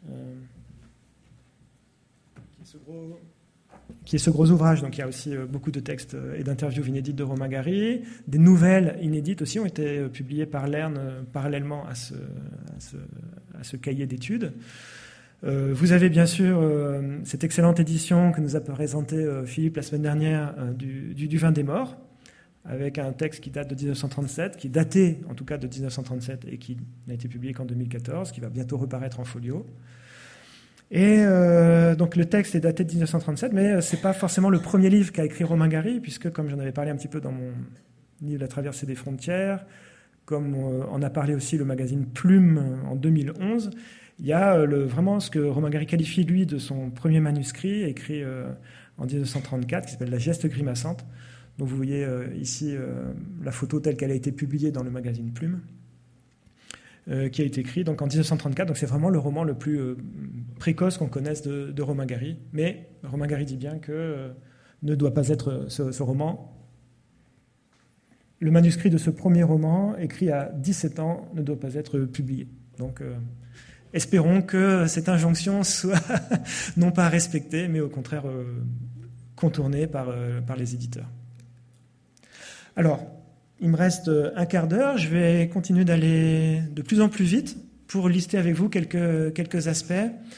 qui est ce gros ouvrage, donc il y a aussi beaucoup de textes et d'interviews inédites de Romain Gary. Des nouvelles inédites aussi ont été publiées par Lerne parallèlement à ce cahier d'études. Vous avez bien sûr cette excellente édition que nous a présentée Philippe la semaine dernière du vin des morts, avec un texte qui date de 1937, qui est daté en tout cas de 1937 et qui n'a été publié qu'en 2014, qui va bientôt reparaître en folio. Et donc le texte est daté de 1937, mais ce n'est pas forcément le premier livre qu'a écrit Romain Gary, puisque comme j'en avais parlé un petit peu dans mon livre La traversée des frontières, comme en a parlé aussi le magazine Plume en 2011, il y a vraiment ce que Romain Gary qualifie, lui, de son premier manuscrit, écrit en 1934, qui s'appelle La geste grimaçante. Donc vous voyez ici la photo telle qu'elle a été publiée dans le magazine Plume, qui a été écrit donc, en 1934. Donc c'est vraiment le roman le plus précoce qu'on connaisse de Romain Gary. Mais Romain Gary dit bien que ne doit pas être ce roman. Le manuscrit de ce premier roman, écrit à 17 ans, ne doit pas être publié. Donc espérons que cette injonction soit non pas respectée, mais au contraire contournée par les éditeurs. Alors, il me reste un quart d'heure. Je vais continuer d'aller de plus en plus vite pour lister avec vous quelques aspects.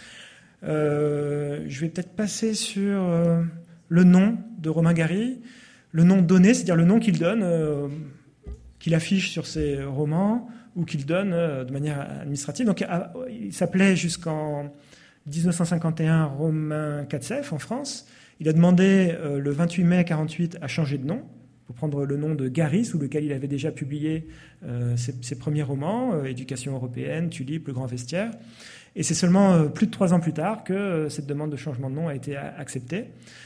Je vais peut-être passer sur le nom de Romain Gary, le nom donné, c'est-à-dire le nom qu'il donne, qu'il affiche sur ses romans ou qu'il donne de manière administrative. Donc, il s'appelait jusqu'en 1951 Romain Katseff en France. Il a demandé le 28 mai 1948 à changer de nom, pour prendre le nom de Gary, sous lequel il avait déjà publié ses premiers romans, Éducation européenne, Tulipe, Le Grand Vestiaire. Et c'est seulement plus de 3 ans plus tard que cette demande de changement de nom a été acceptée.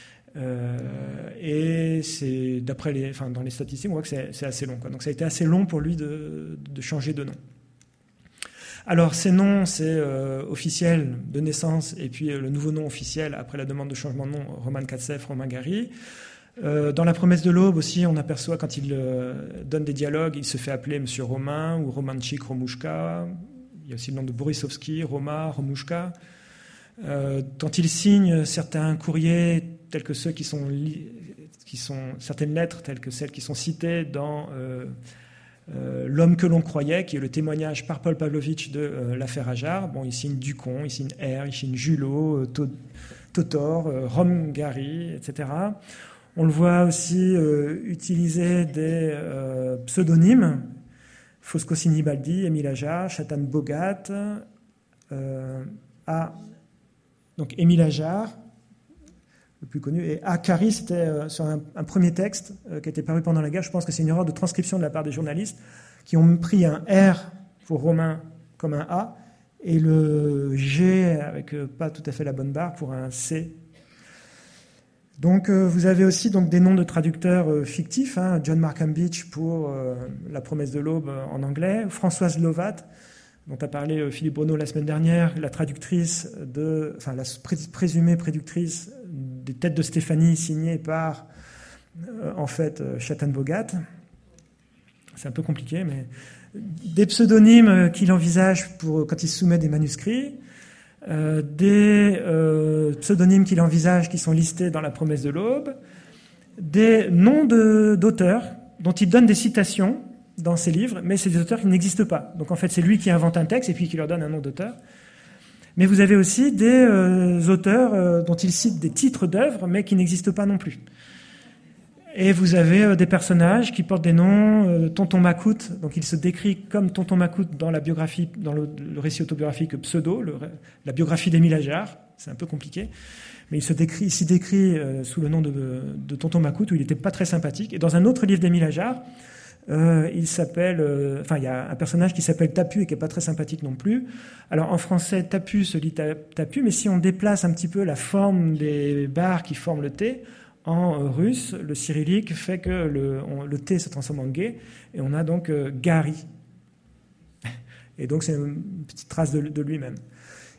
Et c'est, dans les statistiques, on voit que c'est assez long, quoi. Donc ça a été assez long pour lui de changer de nom. Alors ces noms, c'est officiel de naissance, et puis le nouveau nom officiel après la demande de changement de nom, Roman Katseff, Romain Gary. Dans La promesse de l'aube aussi, on aperçoit quand il donne des dialogues, il se fait appeler Monsieur Romain ou Romanchik Romushka. Il y a aussi le nom de Borisovski, Roma, Romushka. Quand il signe certains courriers tels que ceux qui sont certaines lettres telles que celles qui sont citées dans L'homme que l'on croyait, qui est le témoignage par Paul Pavlovitch de l'affaire Ajar. Bon, il signe Ducon, il signe R, il signe Julot, Totor, Rom Gary, etc. On le voit aussi utiliser des pseudonymes, Fosco Sinibaldi, Émile Ajar, Chatan Bogat, donc Émile Ajar, le plus connu, et Akari, c'était sur un premier texte qui était paru pendant la guerre. Je pense que c'est une erreur de transcription de la part des journalistes qui ont pris un R pour Romain comme un A et le G avec pas tout à fait la bonne barre pour un C. Donc vous avez aussi donc, des noms de traducteurs fictifs, hein, John Markham Beach pour La promesse de l'aube en anglais, Françoise Lovat, dont a parlé Philippe Bruno la semaine dernière, la traductrice la présumée traductrice des Têtes de Stéphanie signée par Chatan Bogat. C'est un peu compliqué, mais des pseudonymes qu'il envisage quand il soumet des manuscrits. Des pseudonymes qu'il envisage qui sont listés dans La promesse de l'aube, des noms d'auteurs dont il donne des citations dans ses livres, mais c'est des auteurs qui n'existent pas. Donc en fait, c'est lui qui invente un texte et puis qui leur donne un nom d'auteur. Mais vous avez aussi des auteurs dont il cite des titres d'œuvres, mais qui n'existent pas non plus. Et vous avez des personnages qui portent des noms, Tonton Macoute, donc il se décrit comme Tonton Macoute dans la biographie, dans le récit autobiographique Pseudo, la biographie d'Émile Ajar, c'est un peu compliqué, mais il s'y décrit sous le nom de Tonton Macoute, où il n'était pas très sympathique. Et dans un autre livre d'Émile Ajar, il y a un personnage qui s'appelle Tapu et qui n'est pas très sympathique non plus. Alors en français, Tapu se lit Tapu, mais si on déplace un petit peu la forme des barres qui forment le T, en russe, le cyrillique fait que le T se transforme en G, et on a donc Gary. Et donc c'est une petite trace de lui-même.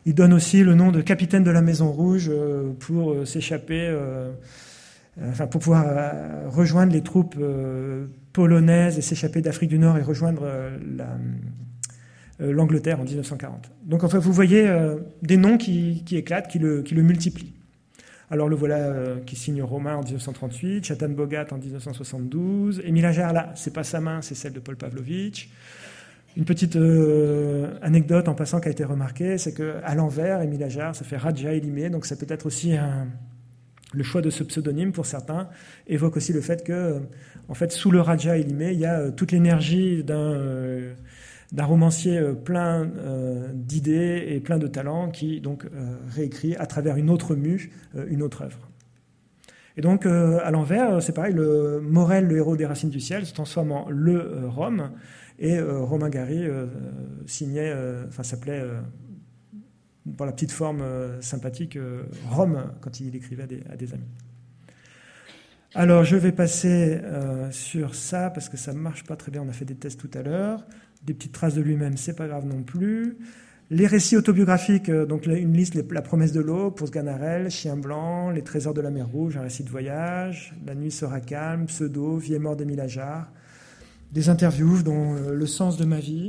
Il donne aussi le nom de capitaine de la Maison Rouge pour s'échapper, pour pouvoir rejoindre les troupes polonaises et s'échapper d'Afrique du Nord et rejoindre l'Angleterre en 1940. Donc enfin, vous voyez des noms qui éclatent, qui le multiplient. Alors le voilà qui signe Romain en 1938, Chatan Bogat en 1972, Émile Ajar, là, c'est pas sa main, c'est celle de Paul Pavlovitch. Une petite anecdote en passant qui a été remarquée, c'est qu'à l'envers, Émile Ajar, ça fait Raja Elimé, donc ça peut être aussi le choix de ce pseudonyme pour certains, évoque aussi le fait que, en fait, sous le Raja Elimé, il y a toute l'énergie d'un romancier plein d'idées et plein de talents qui donc réécrit à travers une autre mue une autre œuvre. Et donc à l'envers, c'est pareil, le Morel, le héros des Racines du ciel, se transforme en le Rome, et Romain Gary s'appelait pour la petite forme sympathique Rome quand il écrivait à des amis. Alors je vais passer sur ça parce que ça ne marche pas très bien, on a fait des tests tout à l'heure. Des petites traces de lui-même, c'est pas grave non plus. Les récits autobiographiques, donc une liste, La promesse de l'eau pour Sganarelle, Chien blanc, Les trésors de la mer Rouge, un récit de voyage, La nuit sera calme, Pseudo, Vie et mort d'Émile Ajar. Des interviews dont Le sens de ma vie.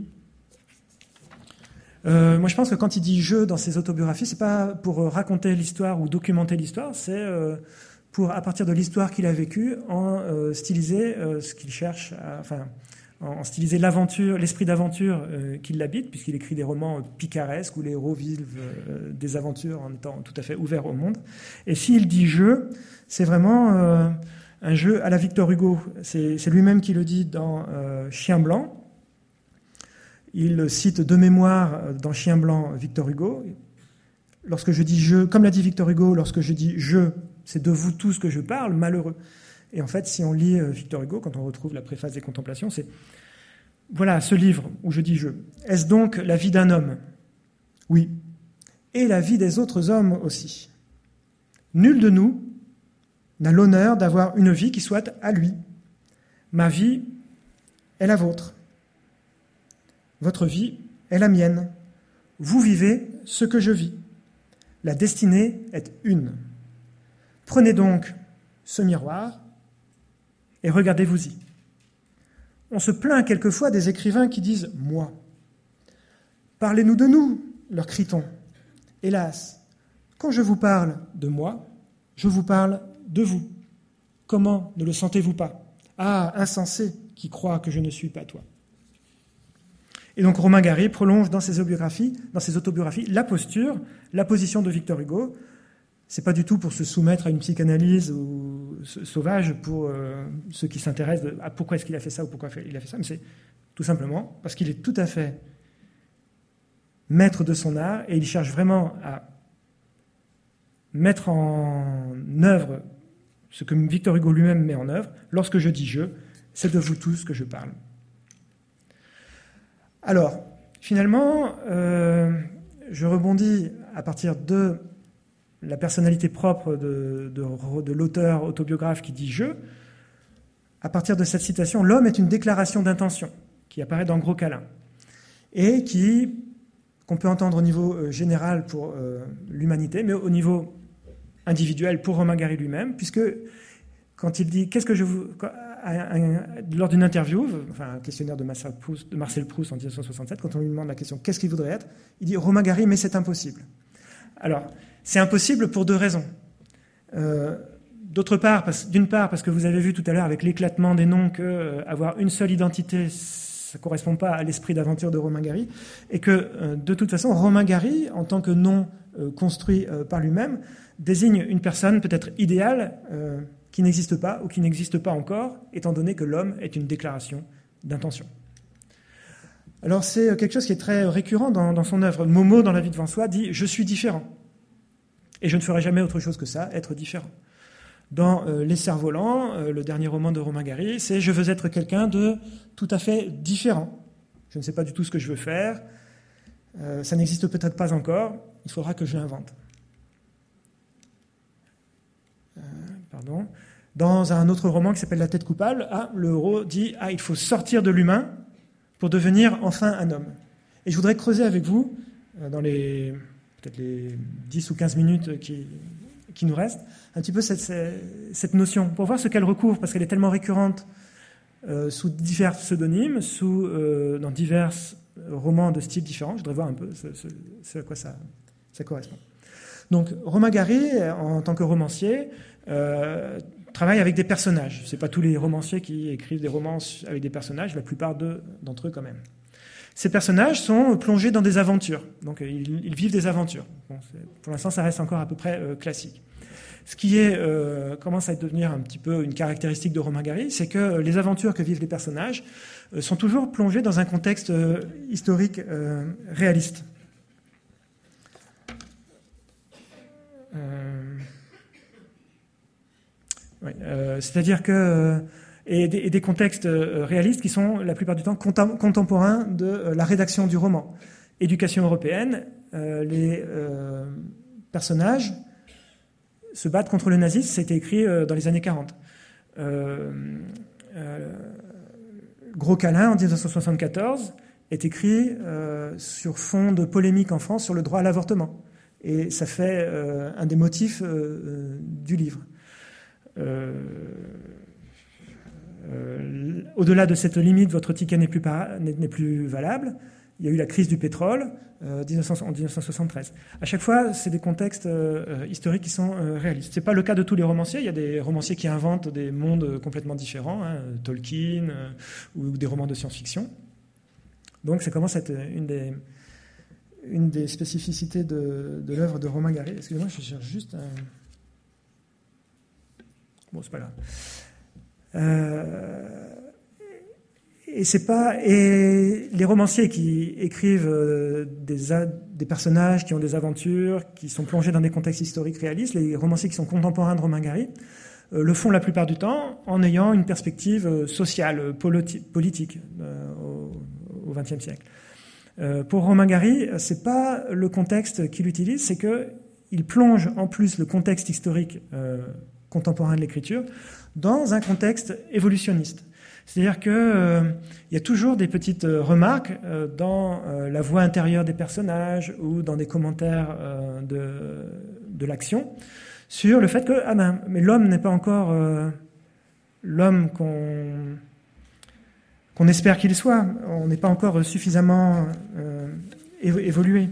Moi, je pense que quand il dit « je » dans ses autobiographies, c'est pas pour raconter l'histoire ou documenter l'histoire, c'est pour, à partir de l'histoire qu'il a vécue, en styliser ce qu'il cherche en styliser l'aventure, l'esprit d'aventure qui l'habite, puisqu'il écrit des romans picaresques où les héros vivent des aventures en étant tout à fait ouverts au monde. Et s'il dit « jeu », c'est vraiment un jeu à la Victor Hugo. C'est lui-même qui le dit dans Chien blanc. Il cite de mémoire dans Chien blanc Victor Hugo. Lorsque je dis « je », comme l'a dit Victor Hugo, lorsque je dis « je », c'est de vous tous que je parle, malheureux. Et en fait, si on lit Victor Hugo, quand on retrouve la préface des Contemplations, c'est « voilà, ce livre où je dis « je ». Est-ce donc la vie d'un homme ? Oui. Et la vie des autres hommes aussi. Nul de nous n'a l'honneur d'avoir une vie qui soit à lui. Ma vie est la vôtre. Votre vie est la mienne. Vous vivez ce que je vis. La destinée est une. Prenez donc ce miroir et regardez-vous-y. On se plaint quelquefois des écrivains qui disent « moi ». Parlez-nous de nous, leur crie-t-on. Hélas, quand je vous parle de moi, je vous parle de vous. Comment ne le sentez-vous pas ? Ah, insensé qui croit que je ne suis pas toi. Et donc Romain Gary prolonge dans ses autobiographies, la posture, la position de Victor Hugo. C'est pas du tout pour se soumettre à une psychanalyse ou sauvage pour ceux qui s'intéressent à pourquoi est-ce qu'il a fait ça ou pourquoi il a fait ça, mais c'est tout simplement parce qu'il est tout à fait maître de son art et il cherche vraiment à mettre en œuvre ce que Victor Hugo lui-même met en œuvre. Lorsque je dis « je », c'est de vous tous que je parle. Alors, finalement, je rebondis à partir de la personnalité propre de l'auteur autobiographe qui dit « je ». À partir de cette citation, l'homme est une déclaration d'intention qui apparaît dans Gros câlin et qu'on peut entendre au niveau général pour l'humanité, mais au niveau individuel pour Romain Gary lui-même, puisque quand il dit « qu'est-ce que je vous… » lors d'une interview, un questionnaire de Marcel Proust en 1967, quand on lui demande la question « qu'est-ce qu'il voudrait être ?», il dit « Romain Gary, mais c'est impossible ». Alors, c'est impossible pour deux raisons. D'une part, parce que vous avez vu tout à l'heure avec l'éclatement des noms qu'avoir une seule identité, ça ne correspond pas à l'esprit d'aventure de Romain Gary, et que de toute façon, Romain Gary, en tant que nom construit par lui-même, désigne une personne peut-être idéale qui n'existe pas ou qui n'existe pas encore, étant donné que l'homme est une déclaration d'intention. Alors c'est quelque chose qui est très récurrent dans son œuvre. Momo, dans La vie devant soi, dit « je suis différent ». Et je ne ferai jamais autre chose que ça, être différent. Dans Les cerfs-volants, le dernier roman de Romain Gary, c'est « je veux être quelqu'un de tout à fait différent ». Je ne sais pas du tout ce que je veux faire, ça n'existe peut-être pas encore, il faudra que je l'invente. Dans un autre roman qui s'appelle La tête coupable, le héros dit « il faut sortir de l'humain pour devenir enfin un homme ». Et je voudrais creuser avec vous, dans les peut-être les 10 ou 15 minutes qui nous restent, un petit peu cette notion, pour voir ce qu'elle recouvre, parce qu'elle est tellement récurrente sous divers pseudonymes, dans divers romans de styles différents. Je voudrais voir un peu ce à quoi ça correspond. Donc Romain Gary, en tant que romancier, travaille avec des personnages. Ce n'est pas tous les romanciers qui écrivent des romans avec des personnages, la plupart d'entre eux quand même. Ces personnages sont plongés dans des aventures, donc ils vivent des aventures. Bon, pour l'instant, ça reste encore à peu près classique. Ce qui commence à devenir un petit peu une caractéristique de Romain Gary, c'est que les aventures que vivent les personnages sont toujours plongées dans un contexte historique réaliste. C'est-à-dire que et des contextes réalistes qui sont la plupart du temps contemporains de la rédaction du roman. Éducation européenne, les personnages se battent contre le nazisme, c'était écrit dans les années 40. Gros câlin en 1974 est écrit sur fond de polémique en France sur le droit à l'avortement. Et ça fait un des motifs du livre. Au-delà de cette limite, votre ticket n'est plus valable. Il y a eu la crise du pétrole en 1973. À chaque fois, c'est des contextes historiques qui sont réalistes. Ce n'est pas le cas de tous les romanciers. Il y a des romanciers qui inventent des mondes complètement différents, Tolkien ou des romans de science-fiction. Donc ça commence à être une des spécificités de l'œuvre de Romain Gary. Excusez-moi, je cherche juste un... Bon, c'est pas grave. Et les romanciers qui écrivent des personnages qui ont des aventures, qui sont plongés dans des contextes historiques réalistes, les romanciers qui sont contemporains de Romain Gary, le font la plupart du temps en ayant une perspective sociale, politique au XXe siècle. Pour Romain Gary, c'est pas le contexte qu'il utilise, c'est qu'il plonge en plus le contexte historique contemporain de l'écriture dans un contexte évolutionniste. C'est-à-dire qu'il y a toujours des petites remarques dans la voix intérieure des personnages ou dans des commentaires de l'action sur le fait que mais l'homme n'est pas encore l'homme qu'on espère qu'il soit. On n'est pas encore suffisamment évolué.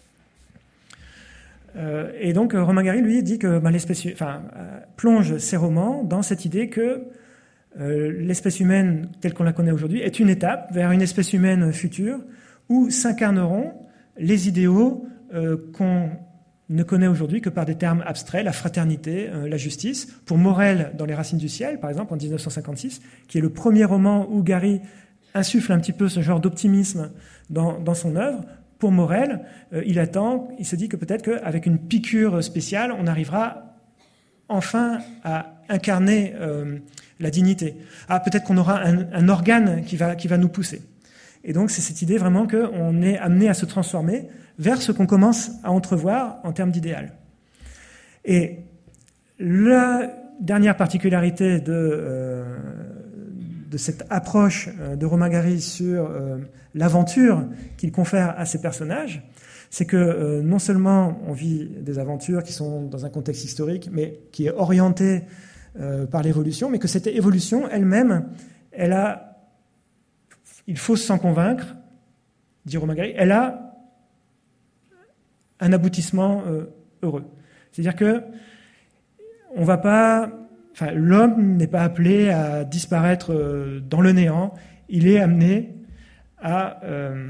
Et donc Romain Gary, lui, dit que plonge ses romans dans cette idée que l'espèce humaine telle qu'on la connaît aujourd'hui est une étape vers une espèce humaine future où s'incarneront les idéaux qu'on ne connaît aujourd'hui que par des termes abstraits, la fraternité, la justice. Pour Morel, dans Les Racines du ciel, par exemple, en 1956, qui est le premier roman où Gary insuffle un petit peu ce genre d'optimisme dans son œuvre. Pour Morel, il se dit que peut-être qu'avec une piqûre spéciale, on arrivera enfin à incarner la dignité. Peut-être qu'on aura un organe qui va nous pousser. Et donc c'est cette idée vraiment qu'on est amené à se transformer vers ce qu'on commence à entrevoir en termes d'idéal. Et la dernière particularité de cette approche de Romain Gary sur l'aventure qu'il confère à ses personnages, c'est que non seulement on vit des aventures qui sont dans un contexte historique, mais qui est orientée par l'évolution, mais que cette évolution elle-même, il faut s'en convaincre, dit Romain Gary, elle a un aboutissement heureux. C'est-à-dire que l'homme n'est pas appelé à disparaître dans le néant, il est amené à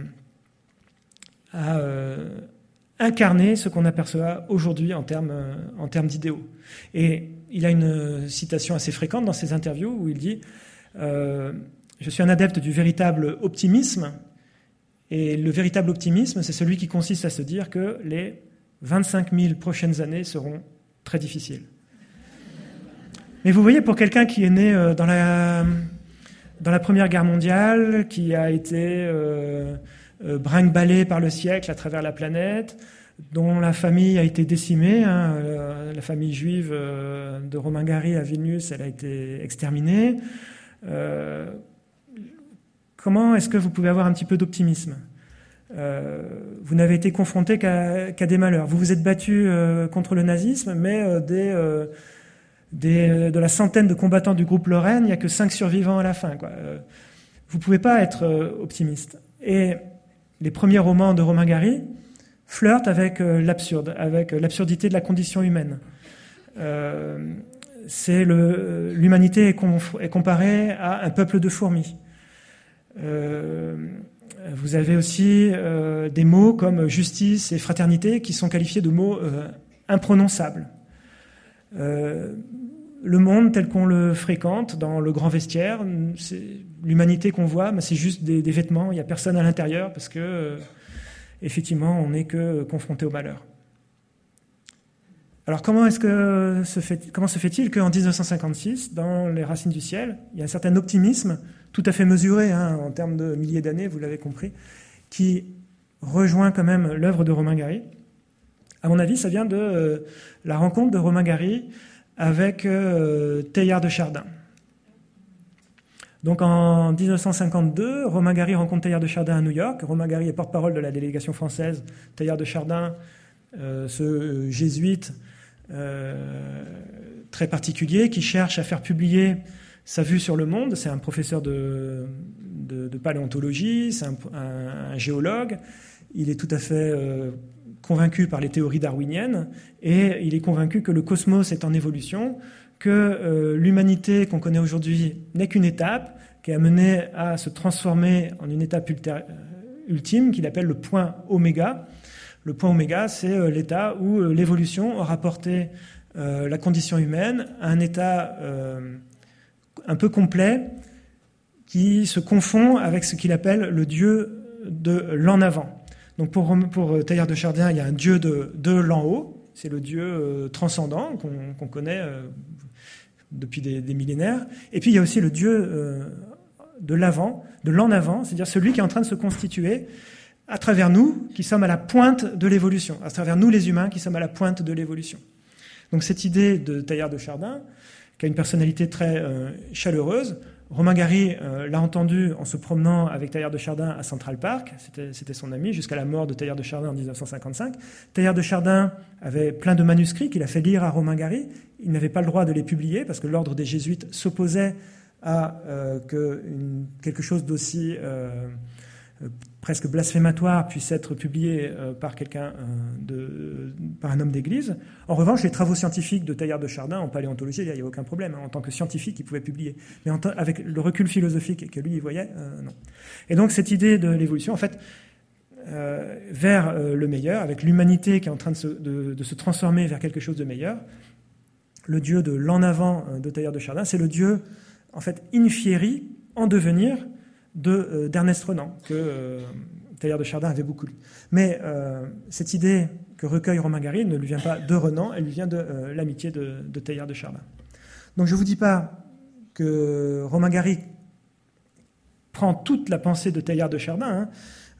incarner ce qu'on aperçoit aujourd'hui en termes d'idéaux. Et il a une citation assez fréquente dans ses interviews où il dit « Je suis un adepte du véritable optimisme, et le véritable optimisme, c'est celui qui consiste à se dire que les 25 000 prochaines années seront très difficiles. » Mais vous voyez, pour quelqu'un qui est né dans la Première Guerre mondiale, qui a été brinque-ballé par le siècle à travers la planète, dont la famille a été décimée, la famille juive de Romain Gary à Vilnius, elle a été exterminée. Comment est-ce que vous pouvez avoir un petit peu d'optimisme ? Vous n'avez été confronté qu'à des malheurs. Vous vous êtes battu contre le nazisme, mais de la centaine de combattants du groupe Lorraine, il n'y a que 5 survivants à la fin, quoi. Vous ne pouvez pas être optimiste. Et les premiers romans de Romain Gary flirtent avec l'absurde, avec l'absurdité de la condition humaine. L'humanité est comparée à un peuple de fourmis. Vous avez aussi des mots comme justice et fraternité qui sont qualifiés de mots imprononçables. Le monde tel qu'on le fréquente dans le grand vestiaire, l'humanité qu'on voit, c'est juste des vêtements, il n'y a personne à l'intérieur parce que effectivement on n'est que confronté au malheur. Alors comment se fait-il qu'en 1956, dans Les Racines du ciel, il y a un certain optimisme tout à fait mesuré en termes de milliers d'années, vous l'avez compris, qui rejoint quand même l'œuvre de Romain Gary. À mon avis, ça vient de la rencontre de Romain Gary avec Teilhard de Chardin. Donc en 1952, Romain Gary rencontre Teilhard de Chardin à New York. Romain Gary est porte-parole de la délégation française. Teilhard de Chardin, ce jésuite très particulier qui cherche à faire publier sa vue sur le monde. C'est un professeur de paléontologie, c'est un géologue. Il est tout à fait convaincu par les théories darwiniennes et il est convaincu que le cosmos est en évolution, que l'humanité qu'on connaît aujourd'hui n'est qu'une étape qui est amenée à se transformer en une étape ultime qu'il appelle le point oméga. Le point oméga, c'est l'état où l'évolution aura porté la condition humaine à un état un peu complet qui se confond avec ce qu'il appelle le dieu de l'en avant. Donc pour Teilhard de Chardin, il y a un dieu de l'en haut, c'est le dieu transcendant qu'on connaît depuis des millénaires. Et puis il y a aussi le dieu de l'avant, de l'en avant, c'est-à-dire celui qui est en train de se constituer à travers nous, qui sommes à la pointe de l'évolution, à travers nous les humains, qui sommes à la pointe de l'évolution. Donc cette idée de Teilhard de Chardin, qui a une personnalité très chaleureuse, Romain Gary l'a entendu en se promenant avec Teilhard de Chardin à Central Park, c'était son ami, jusqu'à la mort de Teilhard de Chardin en 1955. Teilhard de Chardin avait plein de manuscrits qu'il a fait lire à Romain Gary. Il n'avait pas le droit de les publier parce que l'ordre des jésuites s'opposait à quelque chose d'aussi presque blasphématoire puisse être publié par un homme d'église. En revanche, les travaux scientifiques de Teilhard de Chardin en paléontologie, il n'y a aucun problème. En tant que scientifique, il pouvait publier. Mais avec le recul philosophique que lui y voyait, non. Et donc cette idée de l'évolution, en fait, vers le meilleur, avec l'humanité qui est en train de se transformer vers quelque chose de meilleur, le dieu de l'en avant de Teilhard de Chardin, c'est le dieu, en fait, in fieri, en devenir, d'Ernest Renan, que Teilhard de Chardin avait beaucoup lu. Mais cette idée que recueille Romain Gary ne lui vient pas de Renan, elle lui vient de l'amitié de Teilhard de Chardin. Donc je ne vous dis pas que Romain Gary prend toute la pensée de Teilhard de Chardin.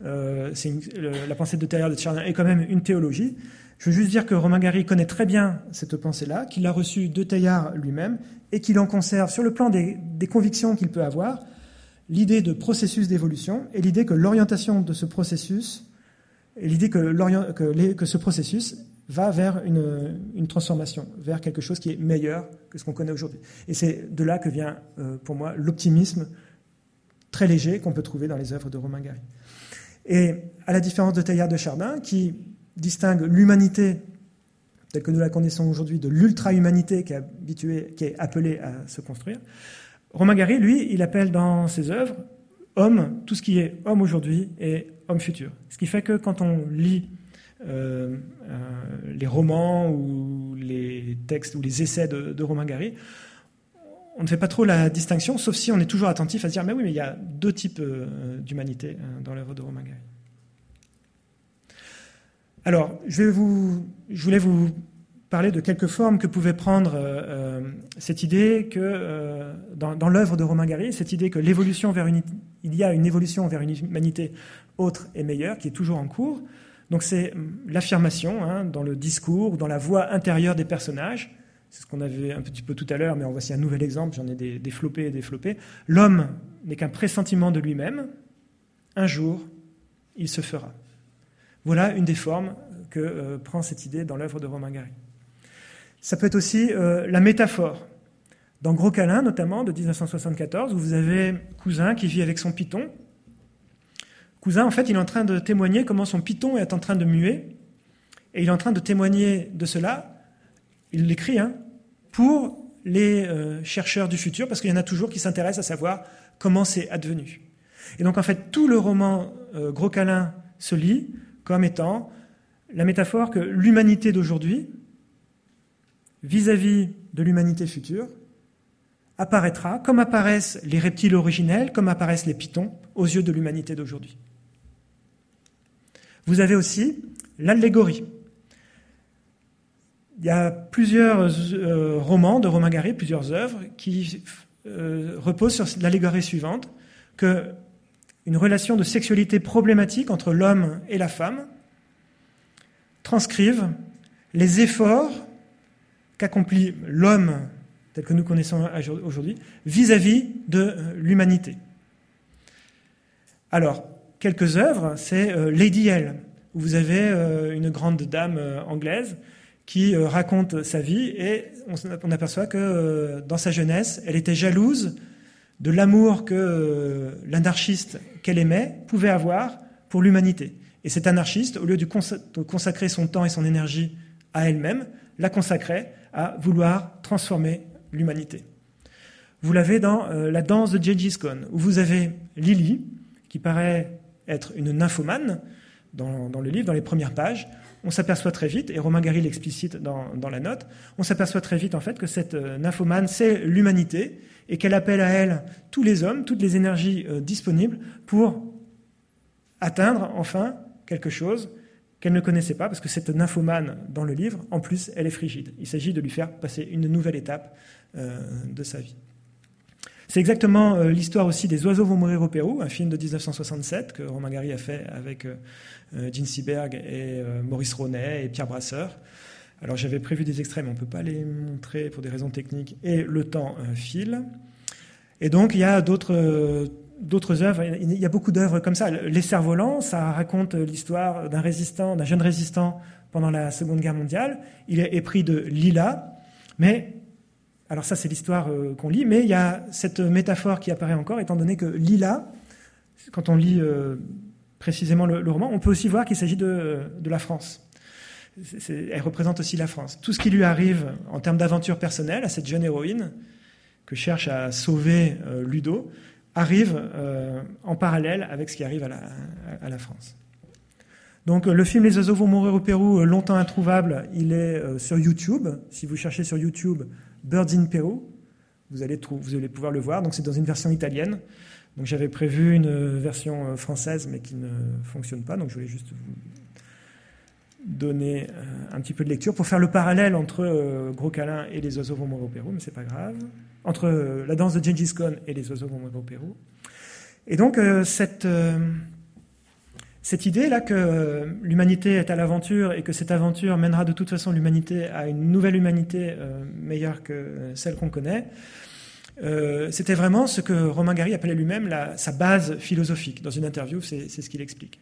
La pensée de Teilhard de Chardin est quand même une théologie. Je veux juste dire que Romain Gary connaît très bien cette pensée-là, qu'il l'a reçue de Teilhard lui-même, et qu'il en conserve, sur le plan des convictions qu'il peut avoir, l'idée de processus d'évolution et l'idée que l'orientation de ce processus, et l'idée que ce processus va vers une transformation, vers quelque chose qui est meilleur que ce qu'on connaît aujourd'hui. Et c'est de là que vient, pour moi, l'optimisme très léger qu'on peut trouver dans les œuvres de Romain Gary. Et à la différence de Teilhard de Chardin, qui distingue l'humanité telle que nous la connaissons aujourd'hui de l'ultra-humanité qui est appelée à se construire, Romain Gary, lui, il appelle dans ses œuvres homme, tout ce qui est homme aujourd'hui et homme futur. Ce qui fait que quand on lit les romans ou les textes ou les essais de Romain Gary, on ne fait pas trop la distinction, sauf si on est toujours attentif à se dire mais oui, mais il y a deux types d'humanité dans l'œuvre de Romain Gary. Alors, je voulais vous parler de quelques formes que pouvait prendre cette idée que, dans l'œuvre de Romain Gary, cette idée que il y a une évolution vers une humanité autre et meilleure qui est toujours en cours. Donc c'est l'affirmation dans le discours, dans la voix intérieure des personnages. C'est ce qu'on avait un petit peu tout à l'heure, mais en voici un nouvel exemple, j'en ai des floppés et des floppés. L'homme n'est qu'un pressentiment de lui-même. Un jour, il se fera. Voilà une des formes que prend cette idée dans l'œuvre de Romain Gary. Ça peut être aussi la métaphore. Dans Gros câlin, notamment, de 1974, où vous avez Cousin qui vit avec son python. Cousin, en fait, il est en train de témoigner comment son python est en train de muer, et il est en train de témoigner de cela, il l'écrit, pour les chercheurs du futur, parce qu'il y en a toujours qui s'intéressent à savoir comment c'est advenu. Et donc, en fait, tout le roman Gros câlin se lit comme étant la métaphore que l'humanité d'aujourd'hui, vis-à-vis de l'humanité future, apparaîtra comme apparaissent les reptiles originels, comme apparaissent les pythons aux yeux de l'humanité d'aujourd'hui. Vous avez aussi l'allégorie. Il y a plusieurs romans de Romain Gary, plusieurs œuvres, qui reposent sur l'allégorie suivante, qu'une relation de sexualité problématique entre l'homme et la femme transcrivent les efforts qu'accomplit l'homme tel que nous connaissons aujourd'hui, vis-à-vis de l'humanité. Alors, quelques œuvres, c'est Lady L, où vous avez une grande dame anglaise qui raconte sa vie, et on aperçoit que dans sa jeunesse, elle était jalouse de l'amour que l'anarchiste qu'elle aimait pouvait avoir pour l'humanité. Et cet anarchiste, au lieu de consacrer son temps et son énergie à elle-même, la consacrait à vouloir transformer l'humanité. Vous l'avez dans La danse de Gengis Khan, où vous avez Lily, qui paraît être une nymphomane dans le livre, dans les premières pages. On s'aperçoit très vite, et Romain Gary l'explicite dans la note, on s'aperçoit très vite en fait que cette nymphomane, c'est l'humanité, et qu'elle appelle à elle tous les hommes, toutes les énergies disponibles pour atteindre enfin quelque chose qu'elle ne connaissait pas, parce que cette nymphomane dans le livre, en plus, elle est frigide. Il s'agit de lui faire passer une nouvelle étape de sa vie. C'est exactement l'histoire aussi des Oiseaux vont mourir au Pérou, un film de 1967 que Romain Gary a fait avec Gene Seberg et Maurice Ronet et Pierre Brasseur. Alors j'avais prévu des extraits, mais on ne peut pas les montrer pour des raisons techniques, et le temps file. Et donc il y a d'autres œuvres, il y a beaucoup d'œuvres comme ça. Les Cerfs-Volants, ça raconte l'histoire d'un jeune résistant pendant la Seconde Guerre mondiale. Il est épris de lilas, mais, alors ça c'est l'histoire qu'on lit, mais il y a cette métaphore qui apparaît encore, étant donné que lilas, quand on lit précisément le roman, on peut aussi voir qu'il s'agit de la France. Elle représente aussi la France. Tout ce qui lui arrive en termes d'aventure personnelle à cette jeune héroïne que cherche à sauver Ludo, arrive en parallèle avec ce qui arrive à la France. Donc le film Les Oiseaux vont mourir au Pérou, longtemps introuvable, il est sur YouTube. Si vous cherchez sur YouTube Birds in Peru, vous allez pouvoir le voir. Donc c'est dans une version italienne. Donc j'avais prévu une version française, mais qui ne fonctionne pas. Donc je voulais juste vous donner un petit peu de lecture pour faire le parallèle entre Gros câlin et Les Oiseaux vont mourir au Pérou, mais c'est pas grave. Entre La danse de Gengis Khan et Les Oiseaux vont mourir au Pérou. Et donc cette idée-là que l'humanité est à l'aventure et que cette aventure mènera de toute façon l'humanité à une nouvelle humanité meilleure que celle qu'on connaît, c'était vraiment ce que Romain Gary appelait lui-même sa base philosophique. Dans une interview, c'est ce qu'il explique.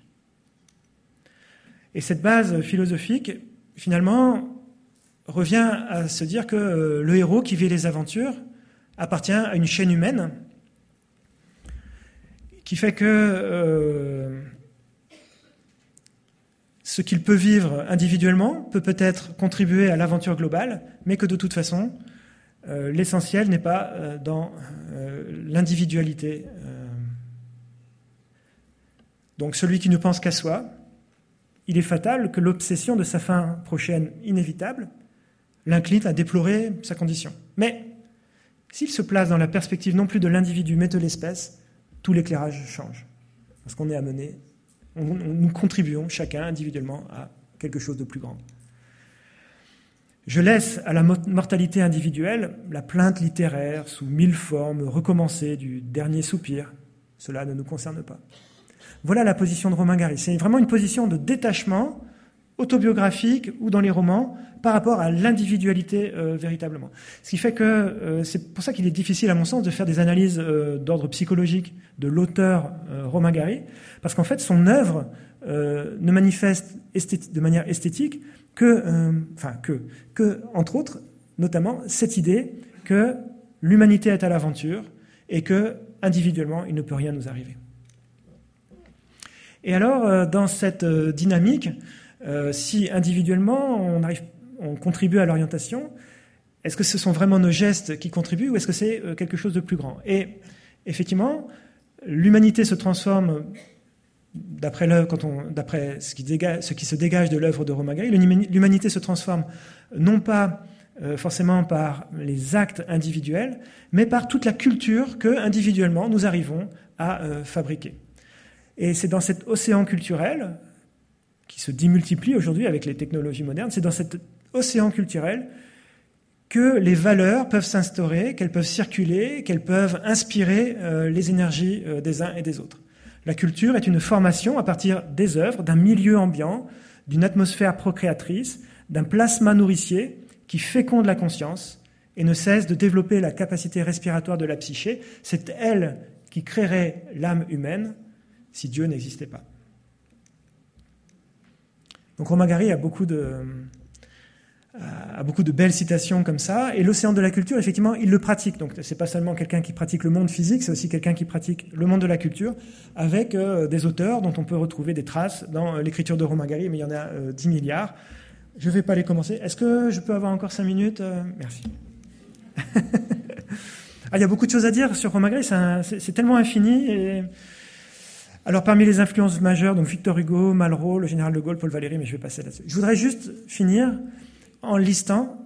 Et cette base philosophique, finalement, revient à se dire que le héros qui vit les aventures appartient à une chaîne humaine qui fait que ce qu'il peut vivre individuellement peut peut-être contribuer à l'aventure globale, mais que de toute façon, l'essentiel n'est pas dans l'individualité. Donc celui qui ne pense qu'à soi, il est fatal que l'obsession de sa fin prochaine inévitable l'incline à déplorer sa condition. Mais s'il se place dans la perspective non plus de l'individu mais de l'espèce, tout l'éclairage change. Parce qu'on est amené, nous contribuons chacun individuellement à quelque chose de plus grand. Je laisse à la mortalité individuelle la plainte littéraire sous 1000 formes recommencées du dernier soupir. Cela ne nous concerne pas. Voilà la position de Romain Gary. C'est vraiment une position de détachement autobiographiques ou dans les romans par rapport à l'individualité véritablement. Ce qui fait que c'est pour ça qu'il est difficile, à mon sens, de faire des analyses d'ordre psychologique de l'auteur Romain Gary, parce qu'en fait, son œuvre ne manifeste de manière esthétique que, entre autres, notamment cette idée que l'humanité est à l'aventure et que, individuellement, il ne peut rien nous arriver. Et alors, dans cette dynamique, si individuellement on contribue à l'orientation, est-ce que ce sont vraiment nos gestes qui contribuent ou est-ce que c'est quelque chose de plus grand? Et effectivement, l'humanité se transforme, d'après ce qui se dégage de l'œuvre de Romain Gary, l'humanité se transforme non pas forcément par les actes individuels, mais par toute la culture que, individuellement, nous arrivons à fabriquer. Et c'est dans cet océan culturel, qui se démultiplie aujourd'hui avec les technologies modernes, c'est dans cet océan culturel que les valeurs peuvent s'instaurer, qu'elles peuvent circuler, qu'elles peuvent inspirer les énergies des uns et des autres. La culture est une formation à partir des œuvres, d'un milieu ambiant, d'une atmosphère procréatrice, d'un plasma nourricier qui féconde la conscience et ne cesse de développer la capacité respiratoire de la psyché. C'est elle qui créerait l'âme humaine si Dieu n'existait pas. Donc Romain Gary a beaucoup de belles citations comme ça, et l'océan de la culture, effectivement, il le pratique. Donc c'est pas seulement quelqu'un qui pratique le monde physique, c'est aussi quelqu'un qui pratique le monde de la culture, avec des auteurs dont on peut retrouver des traces dans l'écriture de Romain Gary, mais il y en a 10 milliards. Je ne vais pas les commencer. Est-ce que je peux avoir encore 5 minutes? Merci. Il y a beaucoup de choses à dire sur Romain Gary, c'est tellement infini. Alors, parmi les influences majeures, donc Victor Hugo, Malraux, le général de Gaulle, Paul Valéry, mais je vais passer là-dessus. Je voudrais juste finir en listant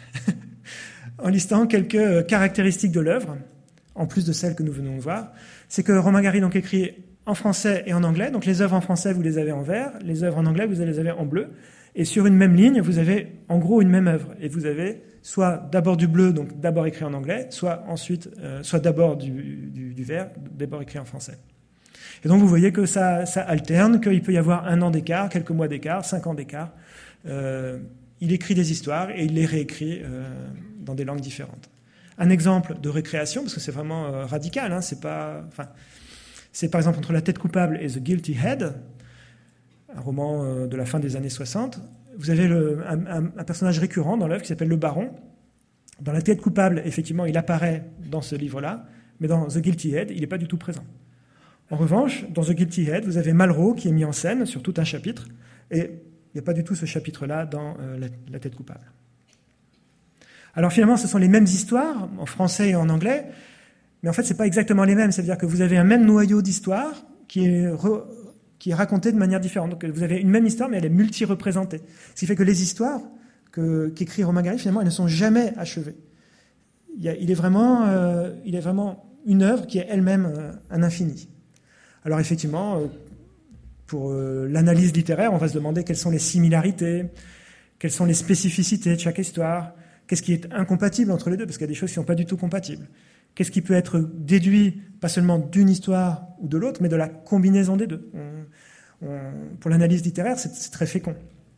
quelques caractéristiques de l'œuvre, en plus de celles que nous venons de voir. C'est que Romain Gary donc écrit en français et en anglais. Donc les œuvres en français, vous les avez en vert. Les œuvres en anglais, vous les avez en bleu. Et sur une même ligne, vous avez en gros une même œuvre. Et vous avez soit d'abord du bleu, donc d'abord écrit en anglais, soit d'abord du vert, d'abord écrit en français. Et donc vous voyez que ça alterne, qu'il peut y avoir 1 an d'écart, quelques mois d'écart, 5 ans d'écart. Il écrit des histoires et il les réécrit dans des langues différentes. Un exemple de récréation, parce que c'est vraiment radical, hein, c'est par exemple entre La tête coupable et The Guilty Head, un roman de la fin des années 60. Vous avez un personnage récurrent dans l'œuvre qui s'appelle le Baron. Dans La tête coupable, effectivement, il apparaît dans ce livre-là, mais dans The Guilty Head, il n'est pas du tout présent. En revanche, dans The Guilty Head, vous avez Malraux qui est mis en scène sur tout un chapitre, et il n'y a pas du tout ce chapitre-là dans La tête coupable. Alors finalement, ce sont les mêmes histoires, en français et en anglais, mais en fait, ce n'est pas exactement les mêmes. C'est-à-dire que vous avez un même noyau d'histoire qui est raconté de manière différente. Donc vous avez une même histoire, mais elle est multi-représentée. Ce qui fait que les histoires qu'écrit Romain Gary, finalement, elles ne sont jamais achevées. Il est vraiment une œuvre qui est elle-même un infini. Alors effectivement, pour l'analyse littéraire, on va se demander quelles sont les similarités, quelles sont les spécificités de chaque histoire, qu'est-ce qui est incompatible entre les deux, parce qu'il y a des choses qui ne sont pas du tout compatibles. Qu'est-ce qui peut être déduit, pas seulement d'une histoire ou de l'autre, mais de la combinaison des deux. Pour l'analyse littéraire, c'est très fécond.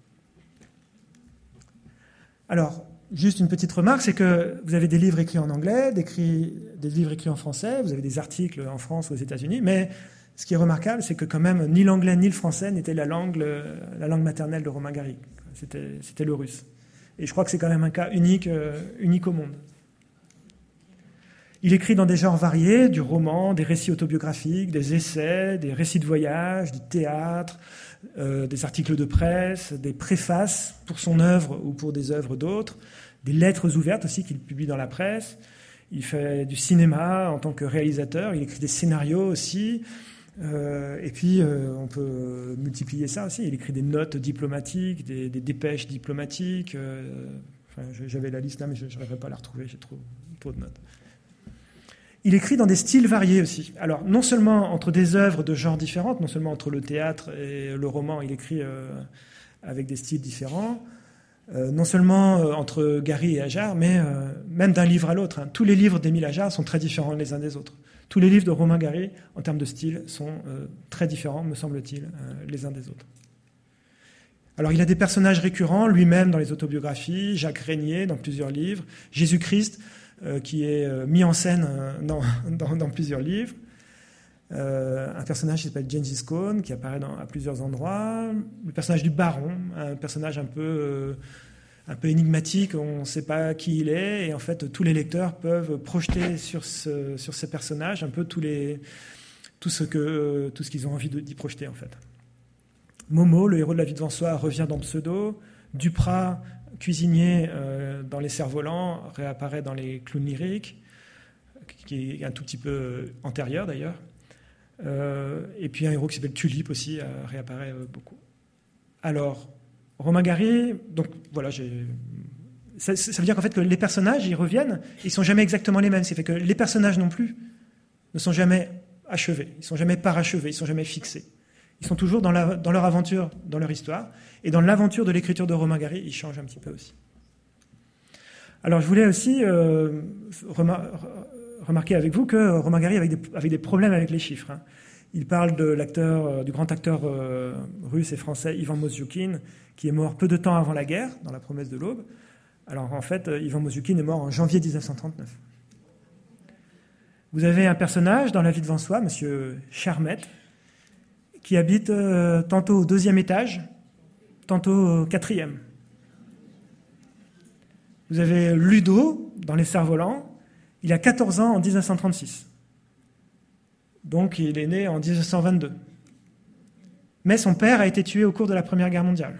Alors, juste une petite remarque, c'est que vous avez des livres écrits en anglais, des livres écrits en français, vous avez des articles en France ou aux États-Unis, mais ce qui est remarquable, c'est que quand même, ni l'anglais ni le français n'étaient la langue maternelle de Romain Gary. C'était le russe. Et je crois que c'est quand même un cas unique au monde. Il écrit dans des genres variés, du roman, des récits autobiographiques, des essais, des récits de voyage, du théâtre, des articles de presse, des préfaces pour son œuvre ou pour des œuvres d'autres, des lettres ouvertes aussi qu'il publie dans la presse. Il fait du cinéma en tant que réalisateur, il écrit des scénarios aussi. Et puis, on peut multiplier ça aussi. Il écrit des notes diplomatiques, des dépêches diplomatiques. J'avais la liste là, mais je n'arriverai pas à la retrouver, j'ai trop de notes. Il écrit dans des styles variés aussi. Alors, non seulement entre des œuvres de genres différentes, non seulement entre le théâtre et le roman, il écrit avec des styles différents, non seulement entre Gary et Ajar, mais même d'un livre à l'autre. Hein. Tous les livres d'Émile Ajar sont très différents les uns des autres. Tous les livres de Romain Gary, en termes de style, sont très différents, me semble-t-il, les uns des autres. Alors, il a des personnages récurrents, lui-même dans les autobiographies, Jacques Régnier dans plusieurs livres, Jésus-Christ, qui est mis en scène dans plusieurs livres. Un personnage qui s'appelle Gengis Khan, qui apparaît à plusieurs endroits. Le personnage du baron, un personnage un peu énigmatique, on ne sait pas qui il est, et en fait, tous les lecteurs peuvent projeter sur ces personnages un peu tout ce qu'ils ont envie d'y projeter, en fait. Momo, le héros de La vie devant soi, revient dans Pseudo. Duprat, cuisinier dans Les Cerfs-Volants, réapparaît dans Les Clowns lyriques, qui est un tout petit peu antérieur d'ailleurs. Et puis un héros qui s'appelle Tulipe aussi réapparaît beaucoup. Alors, Romain Gary, donc voilà, ça veut dire qu'en fait que les personnages, ils reviennent, ils ne sont jamais exactement les mêmes. C'est fait que les personnages non plus ne sont jamais achevés, ils ne sont jamais parachevés, ils ne sont jamais fixés. Ils sont toujours dans leur aventure, dans leur histoire. Et dans l'aventure de l'écriture de Romain Gary, ils changent un petit peu aussi. Alors je voulais aussi remarquer avec vous que Romain Gary avait des problèmes avec les chiffres. Hein. Il parle du grand acteur russe et français Ivan Mozyukin, qui est mort peu de temps avant la guerre, dans La promesse de l'aube. Alors en fait, Ivan Mozyukin est mort en janvier 1939. Vous avez un personnage dans La vie devant soi, Monsieur Charmette, qui habite tantôt au 2e étage, tantôt au 4e. Vous avez Ludo dans Les Cerfs-Volants, il a 14 ans en 1936. Donc il est né en 1922. Mais son père a été tué au cours de la Première Guerre mondiale.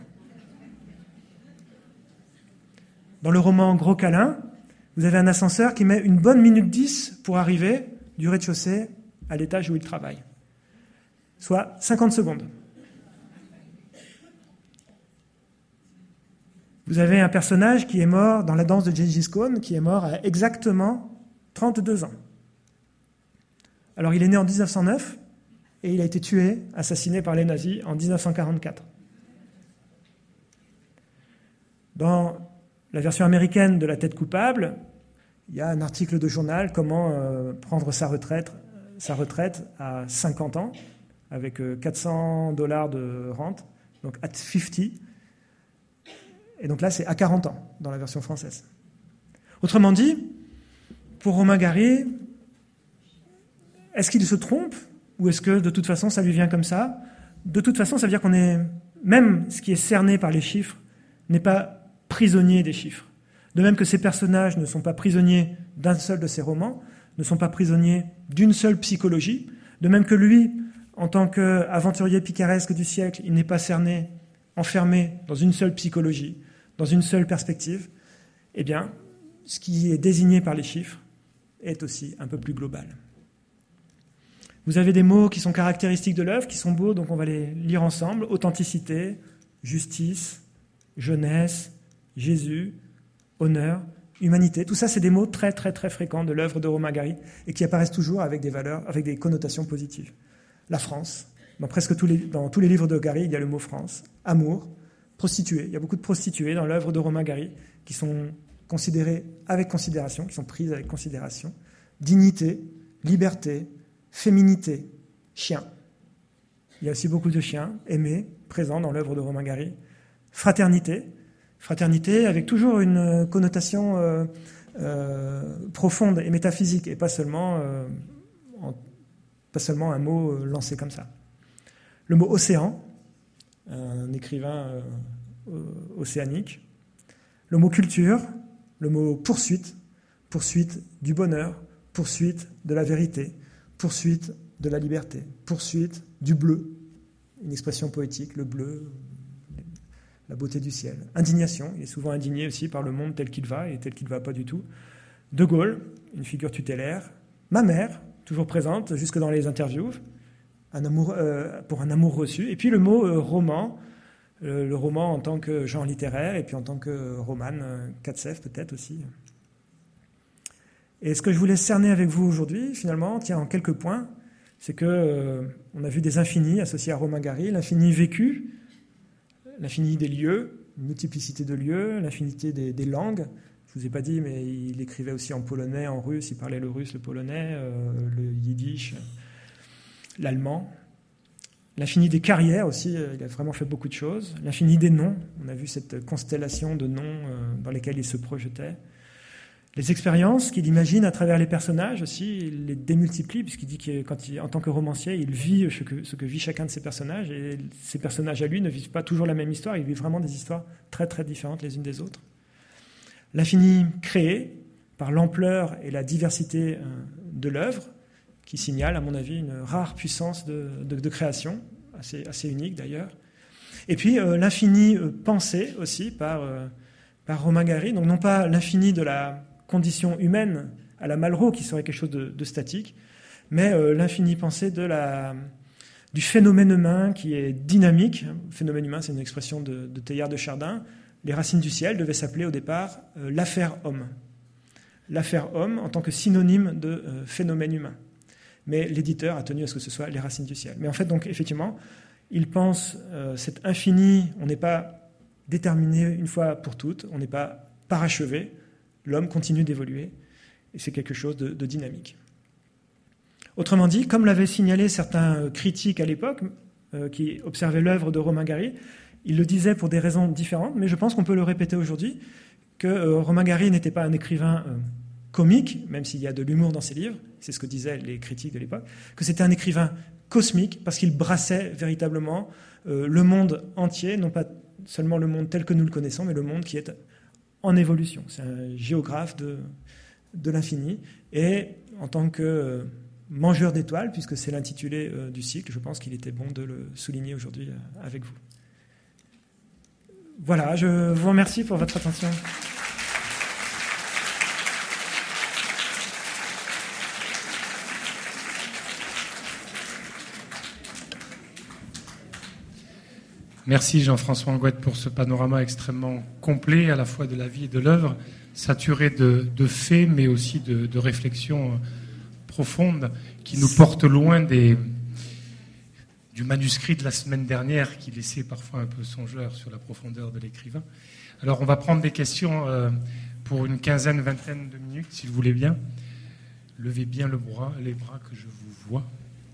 Dans le roman Gros câlin, vous avez un ascenseur qui met une bonne minute 10 pour arriver du rez-de-chaussée à l'étage où il travaille. Soit 50 secondes. Vous avez un personnage qui est mort dans La danse de Gengis Khan, qui est mort à exactement 32 ans. Alors il est né en 1909 et il a été tué, assassiné par les nazis en 1944. Dans la version américaine de La tête coupable, il y a un article de journal, comment prendre sa retraite à 50 ans, avec $400 de rente, donc at 50. Et donc là, c'est à 40 ans, dans la version française. Autrement dit, pour Romain Gary, est-ce qu'il se trompe, ou est-ce que de toute façon, ça lui vient comme ça ? De toute façon, ça veut dire qu'on est, même ce qui est cerné par les chiffres, n'est pas prisonnier des chiffres. De même que ces personnages ne sont pas prisonniers d'un seul de ces romans, ne sont pas prisonniers d'une seule psychologie, de même que lui, en tant qu'aventurier picaresque du siècle, il n'est pas cerné, enfermé dans une seule psychologie, dans une seule perspective, eh bien, ce qui est désigné par les chiffres est aussi un peu plus global. Vous avez des mots qui sont caractéristiques de l'œuvre, qui sont beaux, donc on va les lire ensemble. Authenticité, justice, jeunesse, Jésus, honneur, humanité. Tout ça, c'est des mots très, très, très fréquents de l'œuvre de Romain Gary et qui apparaissent toujours avec des valeurs, avec des connotations positives. La France. Dans tous les livres de Gary, il y a le mot France. Amour, prostituée. Il y a beaucoup de prostituées dans l'œuvre de Romain Gary qui sont considérées avec considération, qui sont prises avec considération. Dignité, liberté, féminité, chien. Il y a aussi beaucoup de chiens aimés, présents dans l'œuvre de Romain Gary. Fraternité. Fraternité avec toujours une connotation profonde et métaphysique et pas seulement un mot lancé comme ça. Le mot océan, un écrivain océanique. Le mot culture, le mot poursuite, poursuite du bonheur, poursuite de la vérité, poursuite de la liberté, poursuite du bleu, une expression poétique, le bleu, la beauté du ciel. Indignation, il est souvent indigné aussi par le monde tel qu'il va et tel qu'il ne va pas du tout. De Gaulle, une figure tutélaire. Ma mère, toujours présente jusque dans les interviews, pour un amour reçu. Et puis le mot roman, le roman en tant que genre littéraire et puis en tant que roman, Katsev peut-être aussi. Et ce que je voulais cerner avec vous aujourd'hui, finalement, tient en quelques points, c'est que on a vu des infinis associés à Romain Gary, l'infini vécu, l'infini des lieux, une multiplicité de lieux, l'infinité des langues. Je ne vous ai pas dit, mais il écrivait aussi en polonais, en russe, il parlait le russe, le polonais, le yiddish, l'allemand. L'infini des carrières aussi, il a vraiment fait beaucoup de choses. L'infini des noms, on a vu cette constellation de noms dans lesquels il se projetait. Les expériences qu'il imagine à travers les personnages aussi, il les démultiplie, puisqu'il dit qu'en tant que romancier, il vit ce que vit chacun de ses personnages, et ces personnages à lui ne vivent pas toujours la même histoire, ils vivent vraiment des histoires très très différentes les unes des autres. L'infini créé par l'ampleur et la diversité de l'œuvre, qui signale, à mon avis, une rare puissance de création, assez unique d'ailleurs. Et puis l'infini pensé aussi par Romain Gary, donc non pas l'infini de la condition humaine à la Malraux, qui serait quelque chose de statique, mais l'infini pensé du phénomène humain qui est dynamique. Le phénomène humain, c'est une expression de Teilhard de Chardin. Les racines du ciel devaient s'appeler au départ l'affaire homme. L'affaire homme en tant que synonyme de phénomène humain. Mais l'éditeur a tenu à ce que ce soit les racines du ciel. Mais en fait, donc, effectivement, il pense cet infini, on n'est pas déterminé une fois pour toutes, on n'est pas parachevé, l'homme continue d'évoluer, et c'est quelque chose de dynamique. Autrement dit, comme l'avaient signalé certains critiques à l'époque, qui observaient l'œuvre de Romain Gary, ils le disaient pour des raisons différentes, mais je pense qu'on peut le répéter aujourd'hui, que Romain Gary n'était pas un écrivain comique, même s'il y a de l'humour dans ses livres, c'est ce que disaient les critiques de l'époque, que c'était un écrivain cosmique, parce qu'il brassait véritablement le monde entier, non pas seulement le monde tel que nous le connaissons, mais le monde qui est en évolution. C'est un géographe de l'infini, et en tant que mangeur d'étoiles, puisque c'est l'intitulé du cycle, je pense qu'il était bon de le souligner aujourd'hui avec vous. Voilà, je vous remercie pour votre attention. Merci Jean-François Anguette pour ce panorama extrêmement complet, à la fois de la vie et de l'œuvre, saturé de faits, mais aussi de réflexions profondes qui nous portent loin du manuscrit de la semaine dernière qui laissait parfois un peu songeur sur la profondeur de l'écrivain. Alors on va prendre des questions pour une vingtaine de minutes, si vous voulez bien. Levez bien les bras que je vous vois.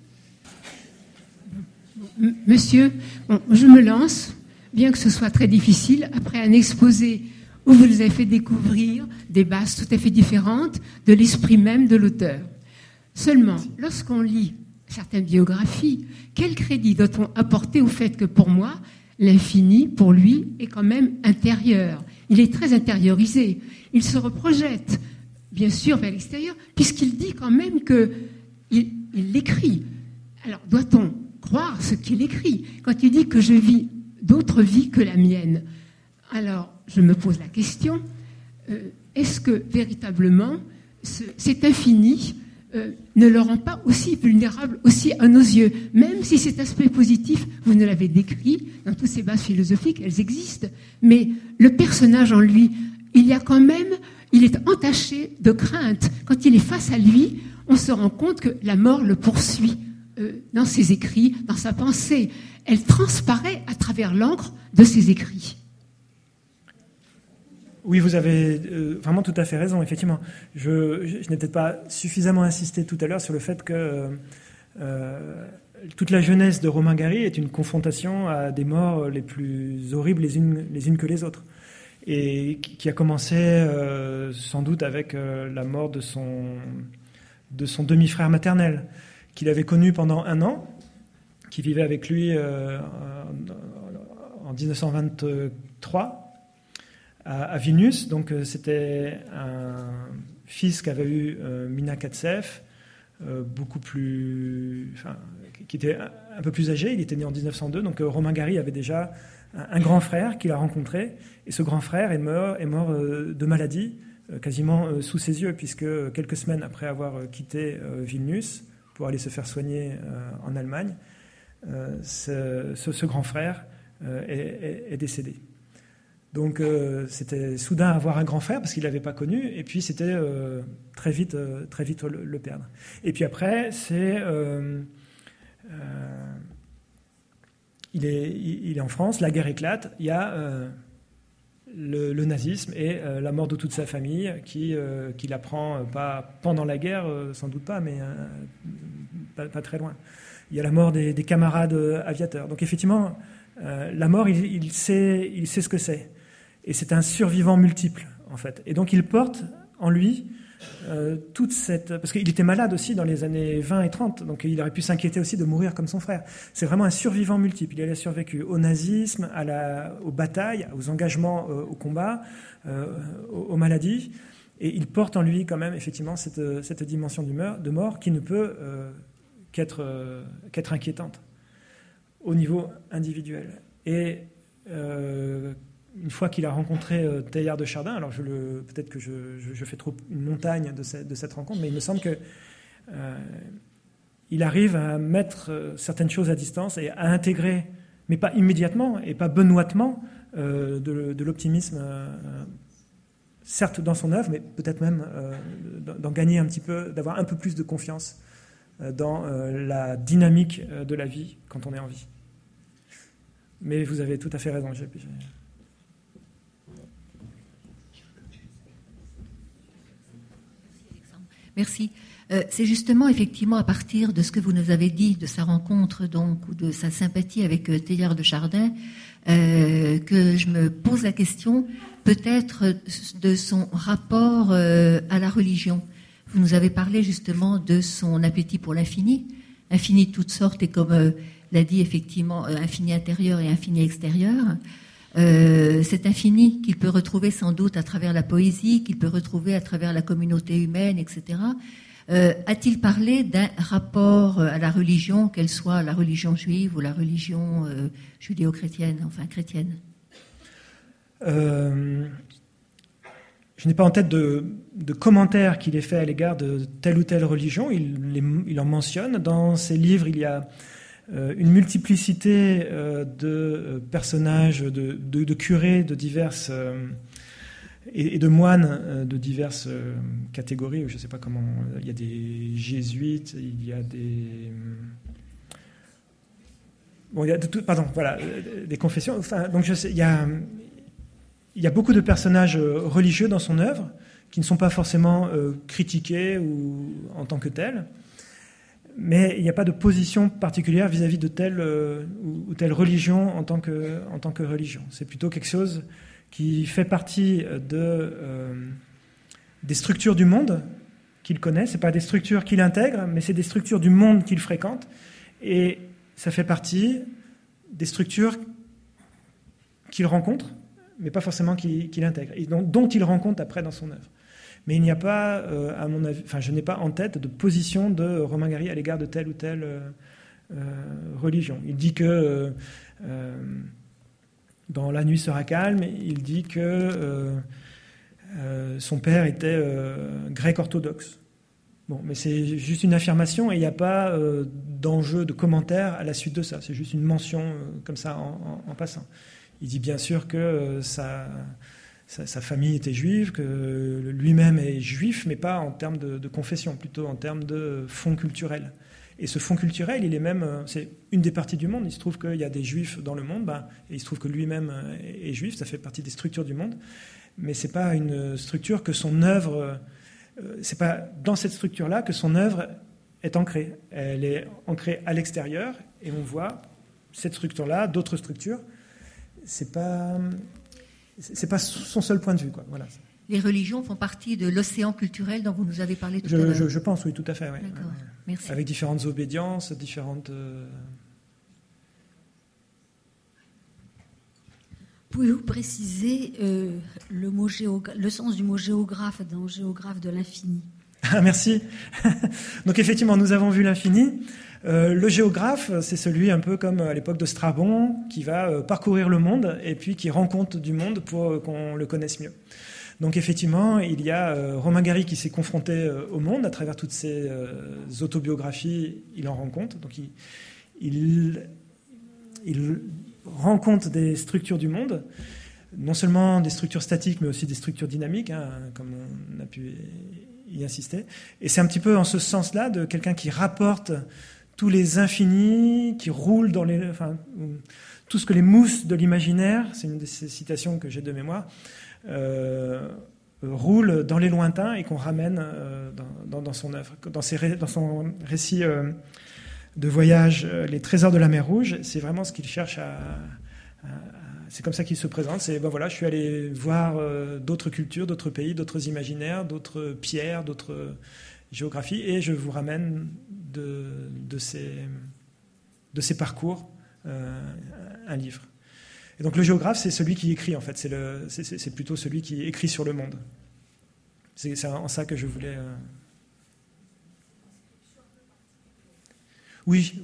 Monsieur, je me lance, bien que ce soit très difficile, après un exposé où vous nous avez fait découvrir des bases tout à fait différentes de l'esprit même de l'auteur. Seulement, lorsqu'on lit certaines biographies, quel crédit doit-on apporter au fait que pour moi, l'infini, pour lui, est quand même intérieur. Il est très intériorisé. Il se reprojette, bien sûr, vers l'extérieur, puisqu'il dit quand même qu'il l'écrit. Alors, doit-on croire ce qu'il écrit quand il dit que je vis d'autres vies que la mienne? Alors, je me pose la question, est-ce que véritablement cet infini ne le rend pas aussi vulnérable aussi à nos yeux, même si cet aspect positif, vous nous l'avez décrit dans toutes ces bases philosophiques, elles existent, mais le personnage en lui, il est entaché de crainte. Quand il est face à lui, on se rend compte que la mort le poursuit dans ses écrits, dans sa pensée. Elle transparaît à travers l'encre de ses écrits. Oui, vous avez vraiment tout à fait raison, effectivement. Je n'ai peut-être pas suffisamment insisté tout à l'heure sur le fait que toute la jeunesse de Romain Gary est une confrontation à des morts les plus horribles les unes que les autres. Et qui a commencé sans doute avec la mort de son demi-frère maternel, qu'il avait connu pendant 1 an, qui vivait avec lui en 1923 à Vilnius. Donc c'était un fils qu'avait eu Mina Katsev, qui était un peu plus âgé. Il était né en 1902, donc Romain Gary avait déjà un grand frère qu'il a rencontré, et ce grand frère est mort de maladie, quasiment sous ses yeux, puisque quelques semaines après avoir quitté Vilnius pour aller se faire soigner en Allemagne, ce grand frère est décédé. Donc c'était soudain avoir un grand frère parce qu'il ne l'avait pas connu, et puis c'était très vite le perdre. Et puis après, il est en France, la guerre éclate, il y a le nazisme et la mort de toute sa famille qu'il apprend pas pendant la guerre, sans doute pas, mais pas très loin. Il y a la mort des camarades aviateurs. Donc effectivement, la mort, il sait ce que c'est. Et c'est un survivant multiple, en fait. Et donc il porte en lui toute cette... Parce qu'il était malade aussi dans les années 20 et 30, donc il aurait pu s'inquiéter aussi de mourir comme son frère. C'est vraiment un survivant multiple. Il a survécu au nazisme, aux batailles, aux engagements au combat, aux maladies. Et il porte en lui quand même effectivement cette dimension de mort qui ne peut qu'être inquiétante au niveau individuel. Et une fois qu'il a rencontré Teilhard de Chardin, alors peut-être que je fais trop une montagne de cette rencontre, mais il me semble que il arrive à mettre certaines choses à distance et à intégrer, mais pas immédiatement et pas benoîtement, de l'optimisme, certes dans son œuvre, mais peut-être même d'en gagner un petit peu, d'avoir un peu plus de confiance dans la dynamique de la vie quand on est en vie. Mais vous avez tout à fait raison. Merci. C'est justement, effectivement, à partir de ce que vous nous avez dit, de sa rencontre, donc, ou de sa sympathie avec Teilhard de Chardin, que je me pose la question, peut-être, de son rapport à la religion. Vous nous avez parlé, justement, de son appétit pour l'infini de toutes sortes, et comme l'a dit, effectivement, infini intérieur et infini extérieur. Cet infini qu'il peut retrouver sans doute à travers la poésie, qu'il peut retrouver à travers la communauté humaine, etc. A-t-il parlé d'un rapport à la religion, qu'elle soit la religion juive ou la religion judéo-chrétienne, enfin chrétienne? Je n'ai pas en tête de commentaires qu'il ait fait à l'égard de telle ou telle religion. Il en mentionne. Dans ses livres, il y a une multiplicité de personnages, de curés de diverses et de moines de diverses catégories. Je ne sais pas comment. Il y a des jésuites, il y a des il y a des confessions. Enfin, donc il y a beaucoup de personnages religieux dans son œuvre qui ne sont pas forcément critiqués ou en tant que tels. Mais il n'y a pas de position particulière vis-à-vis de telle ou telle religion en tant que religion. C'est plutôt quelque chose qui fait partie des structures du monde qu'il connaît. Ce n'est pas des structures qu'il intègre, mais c'est des structures du monde qu'il fréquente. Et ça fait partie des structures qu'il rencontre, mais pas forcément qu'il intègre, et dont il rencontre après dans son œuvre. Mais il n'y a pas, à mon avis, je n'ai pas en tête de position de Romain Gary à l'égard de telle ou telle religion. Il dit que dans La nuit sera calme, il dit que son père était grec orthodoxe. Bon, mais c'est juste une affirmation et il n'y a pas d'enjeu de commentaire à la suite de ça. C'est juste une mention comme ça en passant. Il dit bien sûr que sa famille était juive, que lui-même est juif, mais pas en termes de confession, plutôt en termes de fond culturel. Et ce fond culturel, il est même, c'est une des parties du monde. Il se trouve qu'il y a des juifs dans le monde, et il se trouve que lui-même est juif, ça fait partie des structures du monde. Mais c'est pas une structure que son œuvre, c'est pas dans cette structure-là que son œuvre est ancrée. Elle est ancrée à l'extérieur, et on voit cette structure-là, d'autres structures. C'est pas son seul point de vue, quoi. Voilà. Les religions font partie de l'océan culturel dont vous nous avez parlé tout à l'heure. Je pense, oui, tout à fait. Oui. D'accord, merci. Avec différentes obédiences, différentes... Pouvez-vous préciser le sens du mot géographe dans Géographe de l'infini? Ah, merci. Donc effectivement, nous avons vu l'infini. Le géographe, c'est celui un peu comme à l'époque de Strabon, qui va parcourir le monde et puis qui rend compte du monde pour qu'on le connaisse mieux. Donc effectivement, il y a Romain Gary qui s'est confronté au monde à travers toutes ses autobiographies, il en rend compte. Donc il rend compte des structures du monde, non seulement des structures statiques, mais aussi des structures dynamiques, comme on a pu y insister. Et c'est un petit peu en ce sens-là de quelqu'un qui rapporte tous les infinis, qui roule dans tout ce que les mousses de l'imaginaire, c'est une de ces citations que j'ai de mémoire, roule dans les lointains et qu'on ramène dans son œuvre, dans son récit voyage, les trésors de la mer Rouge. C'est vraiment ce qu'il cherche c'est comme ça qu'il se présente. C'est je suis allé voir d'autres cultures, d'autres pays, d'autres imaginaires, d'autres pierres, d'autres géographies, et je vous ramène de ces parcours un livre. Et donc le géographe, c'est celui qui écrit en fait. C'est plutôt celui qui écrit sur le monde. C'est en ça que je voulais. Oui.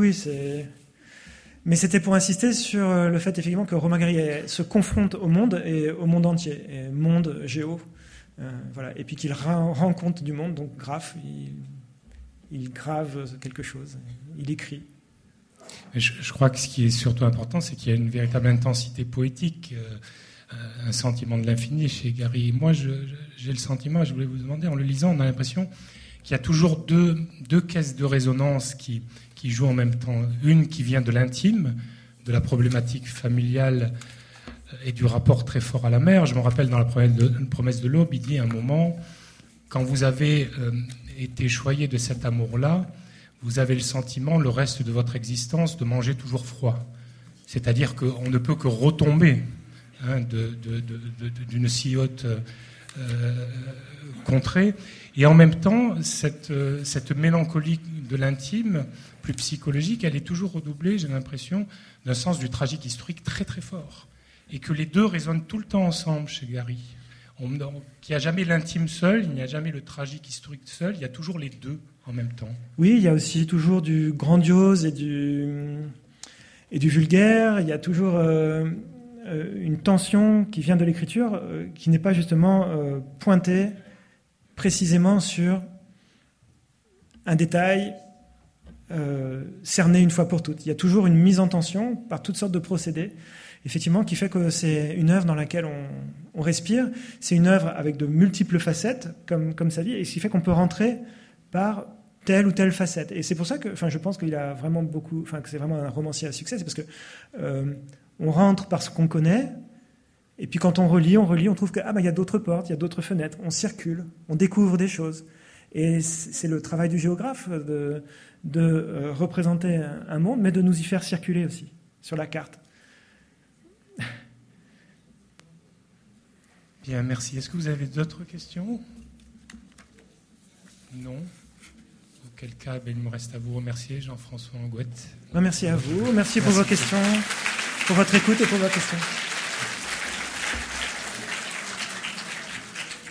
Mais c'était pour insister sur le fait effectivement que Romain Gary se confronte au monde et au monde entier, et monde, géo, et puis qu'il rend compte du monde, donc graphe, il grave quelque chose, il écrit. Je crois que ce qui est surtout important, c'est qu'il y a une véritable intensité poétique, un sentiment de l'infini chez Gary. Moi, j'ai le sentiment, je voulais vous demander, en le lisant, on a l'impression qu'il y a toujours deux caisses de résonance qui jouent en même temps. Une qui vient de l'intime, de la problématique familiale et du rapport très fort à la mer. Je me rappelle dans la promesse de l'Aube, il dit à un moment, quand vous avez été choyé de cet amour-là, vous avez le sentiment, le reste de votre existence, de manger toujours froid. C'est-à-dire qu'on ne peut que retomber d'une si haute contrée. Et en même temps, cette mélancolie de l'intime, plus psychologique, elle est toujours redoublée, j'ai l'impression, d'un sens du tragique historique très très fort. Et que les deux résonnent tout le temps ensemble chez Gary. Il n'y a jamais l'intime seul, il n'y a jamais le tragique historique seul, il y a toujours les deux en même temps. Oui, il y a aussi toujours du grandiose et du vulgaire, il y a toujours une tension qui vient de l'écriture, qui n'est pas justement pointée précisément sur un détail cerné une fois pour toutes. Il y a toujours une mise en tension par toutes sortes de procédés, effectivement, qui fait que c'est une œuvre dans laquelle on respire. C'est une œuvre avec de multiples facettes, comme sa vie, et ce qui fait qu'on peut rentrer par telle ou telle facette. Et c'est pour ça que, je pense qu'il a vraiment que c'est vraiment un romancier à succès, c'est parce que on rentre par ce qu'on connaît, et puis quand on relit, on trouve que il y a d'autres portes, il y a d'autres fenêtres, on circule, on découvre des choses. Et c'est le travail du géographe de représenter un monde, mais de nous y faire circuler aussi, sur la carte. Bien, merci. Est-ce que vous avez d'autres questions ? Non ? Auquel cas, il me reste à vous remercier, Jean-François Angouette. Merci à vous, merci pour vos questions, pour votre écoute et pour vos questions.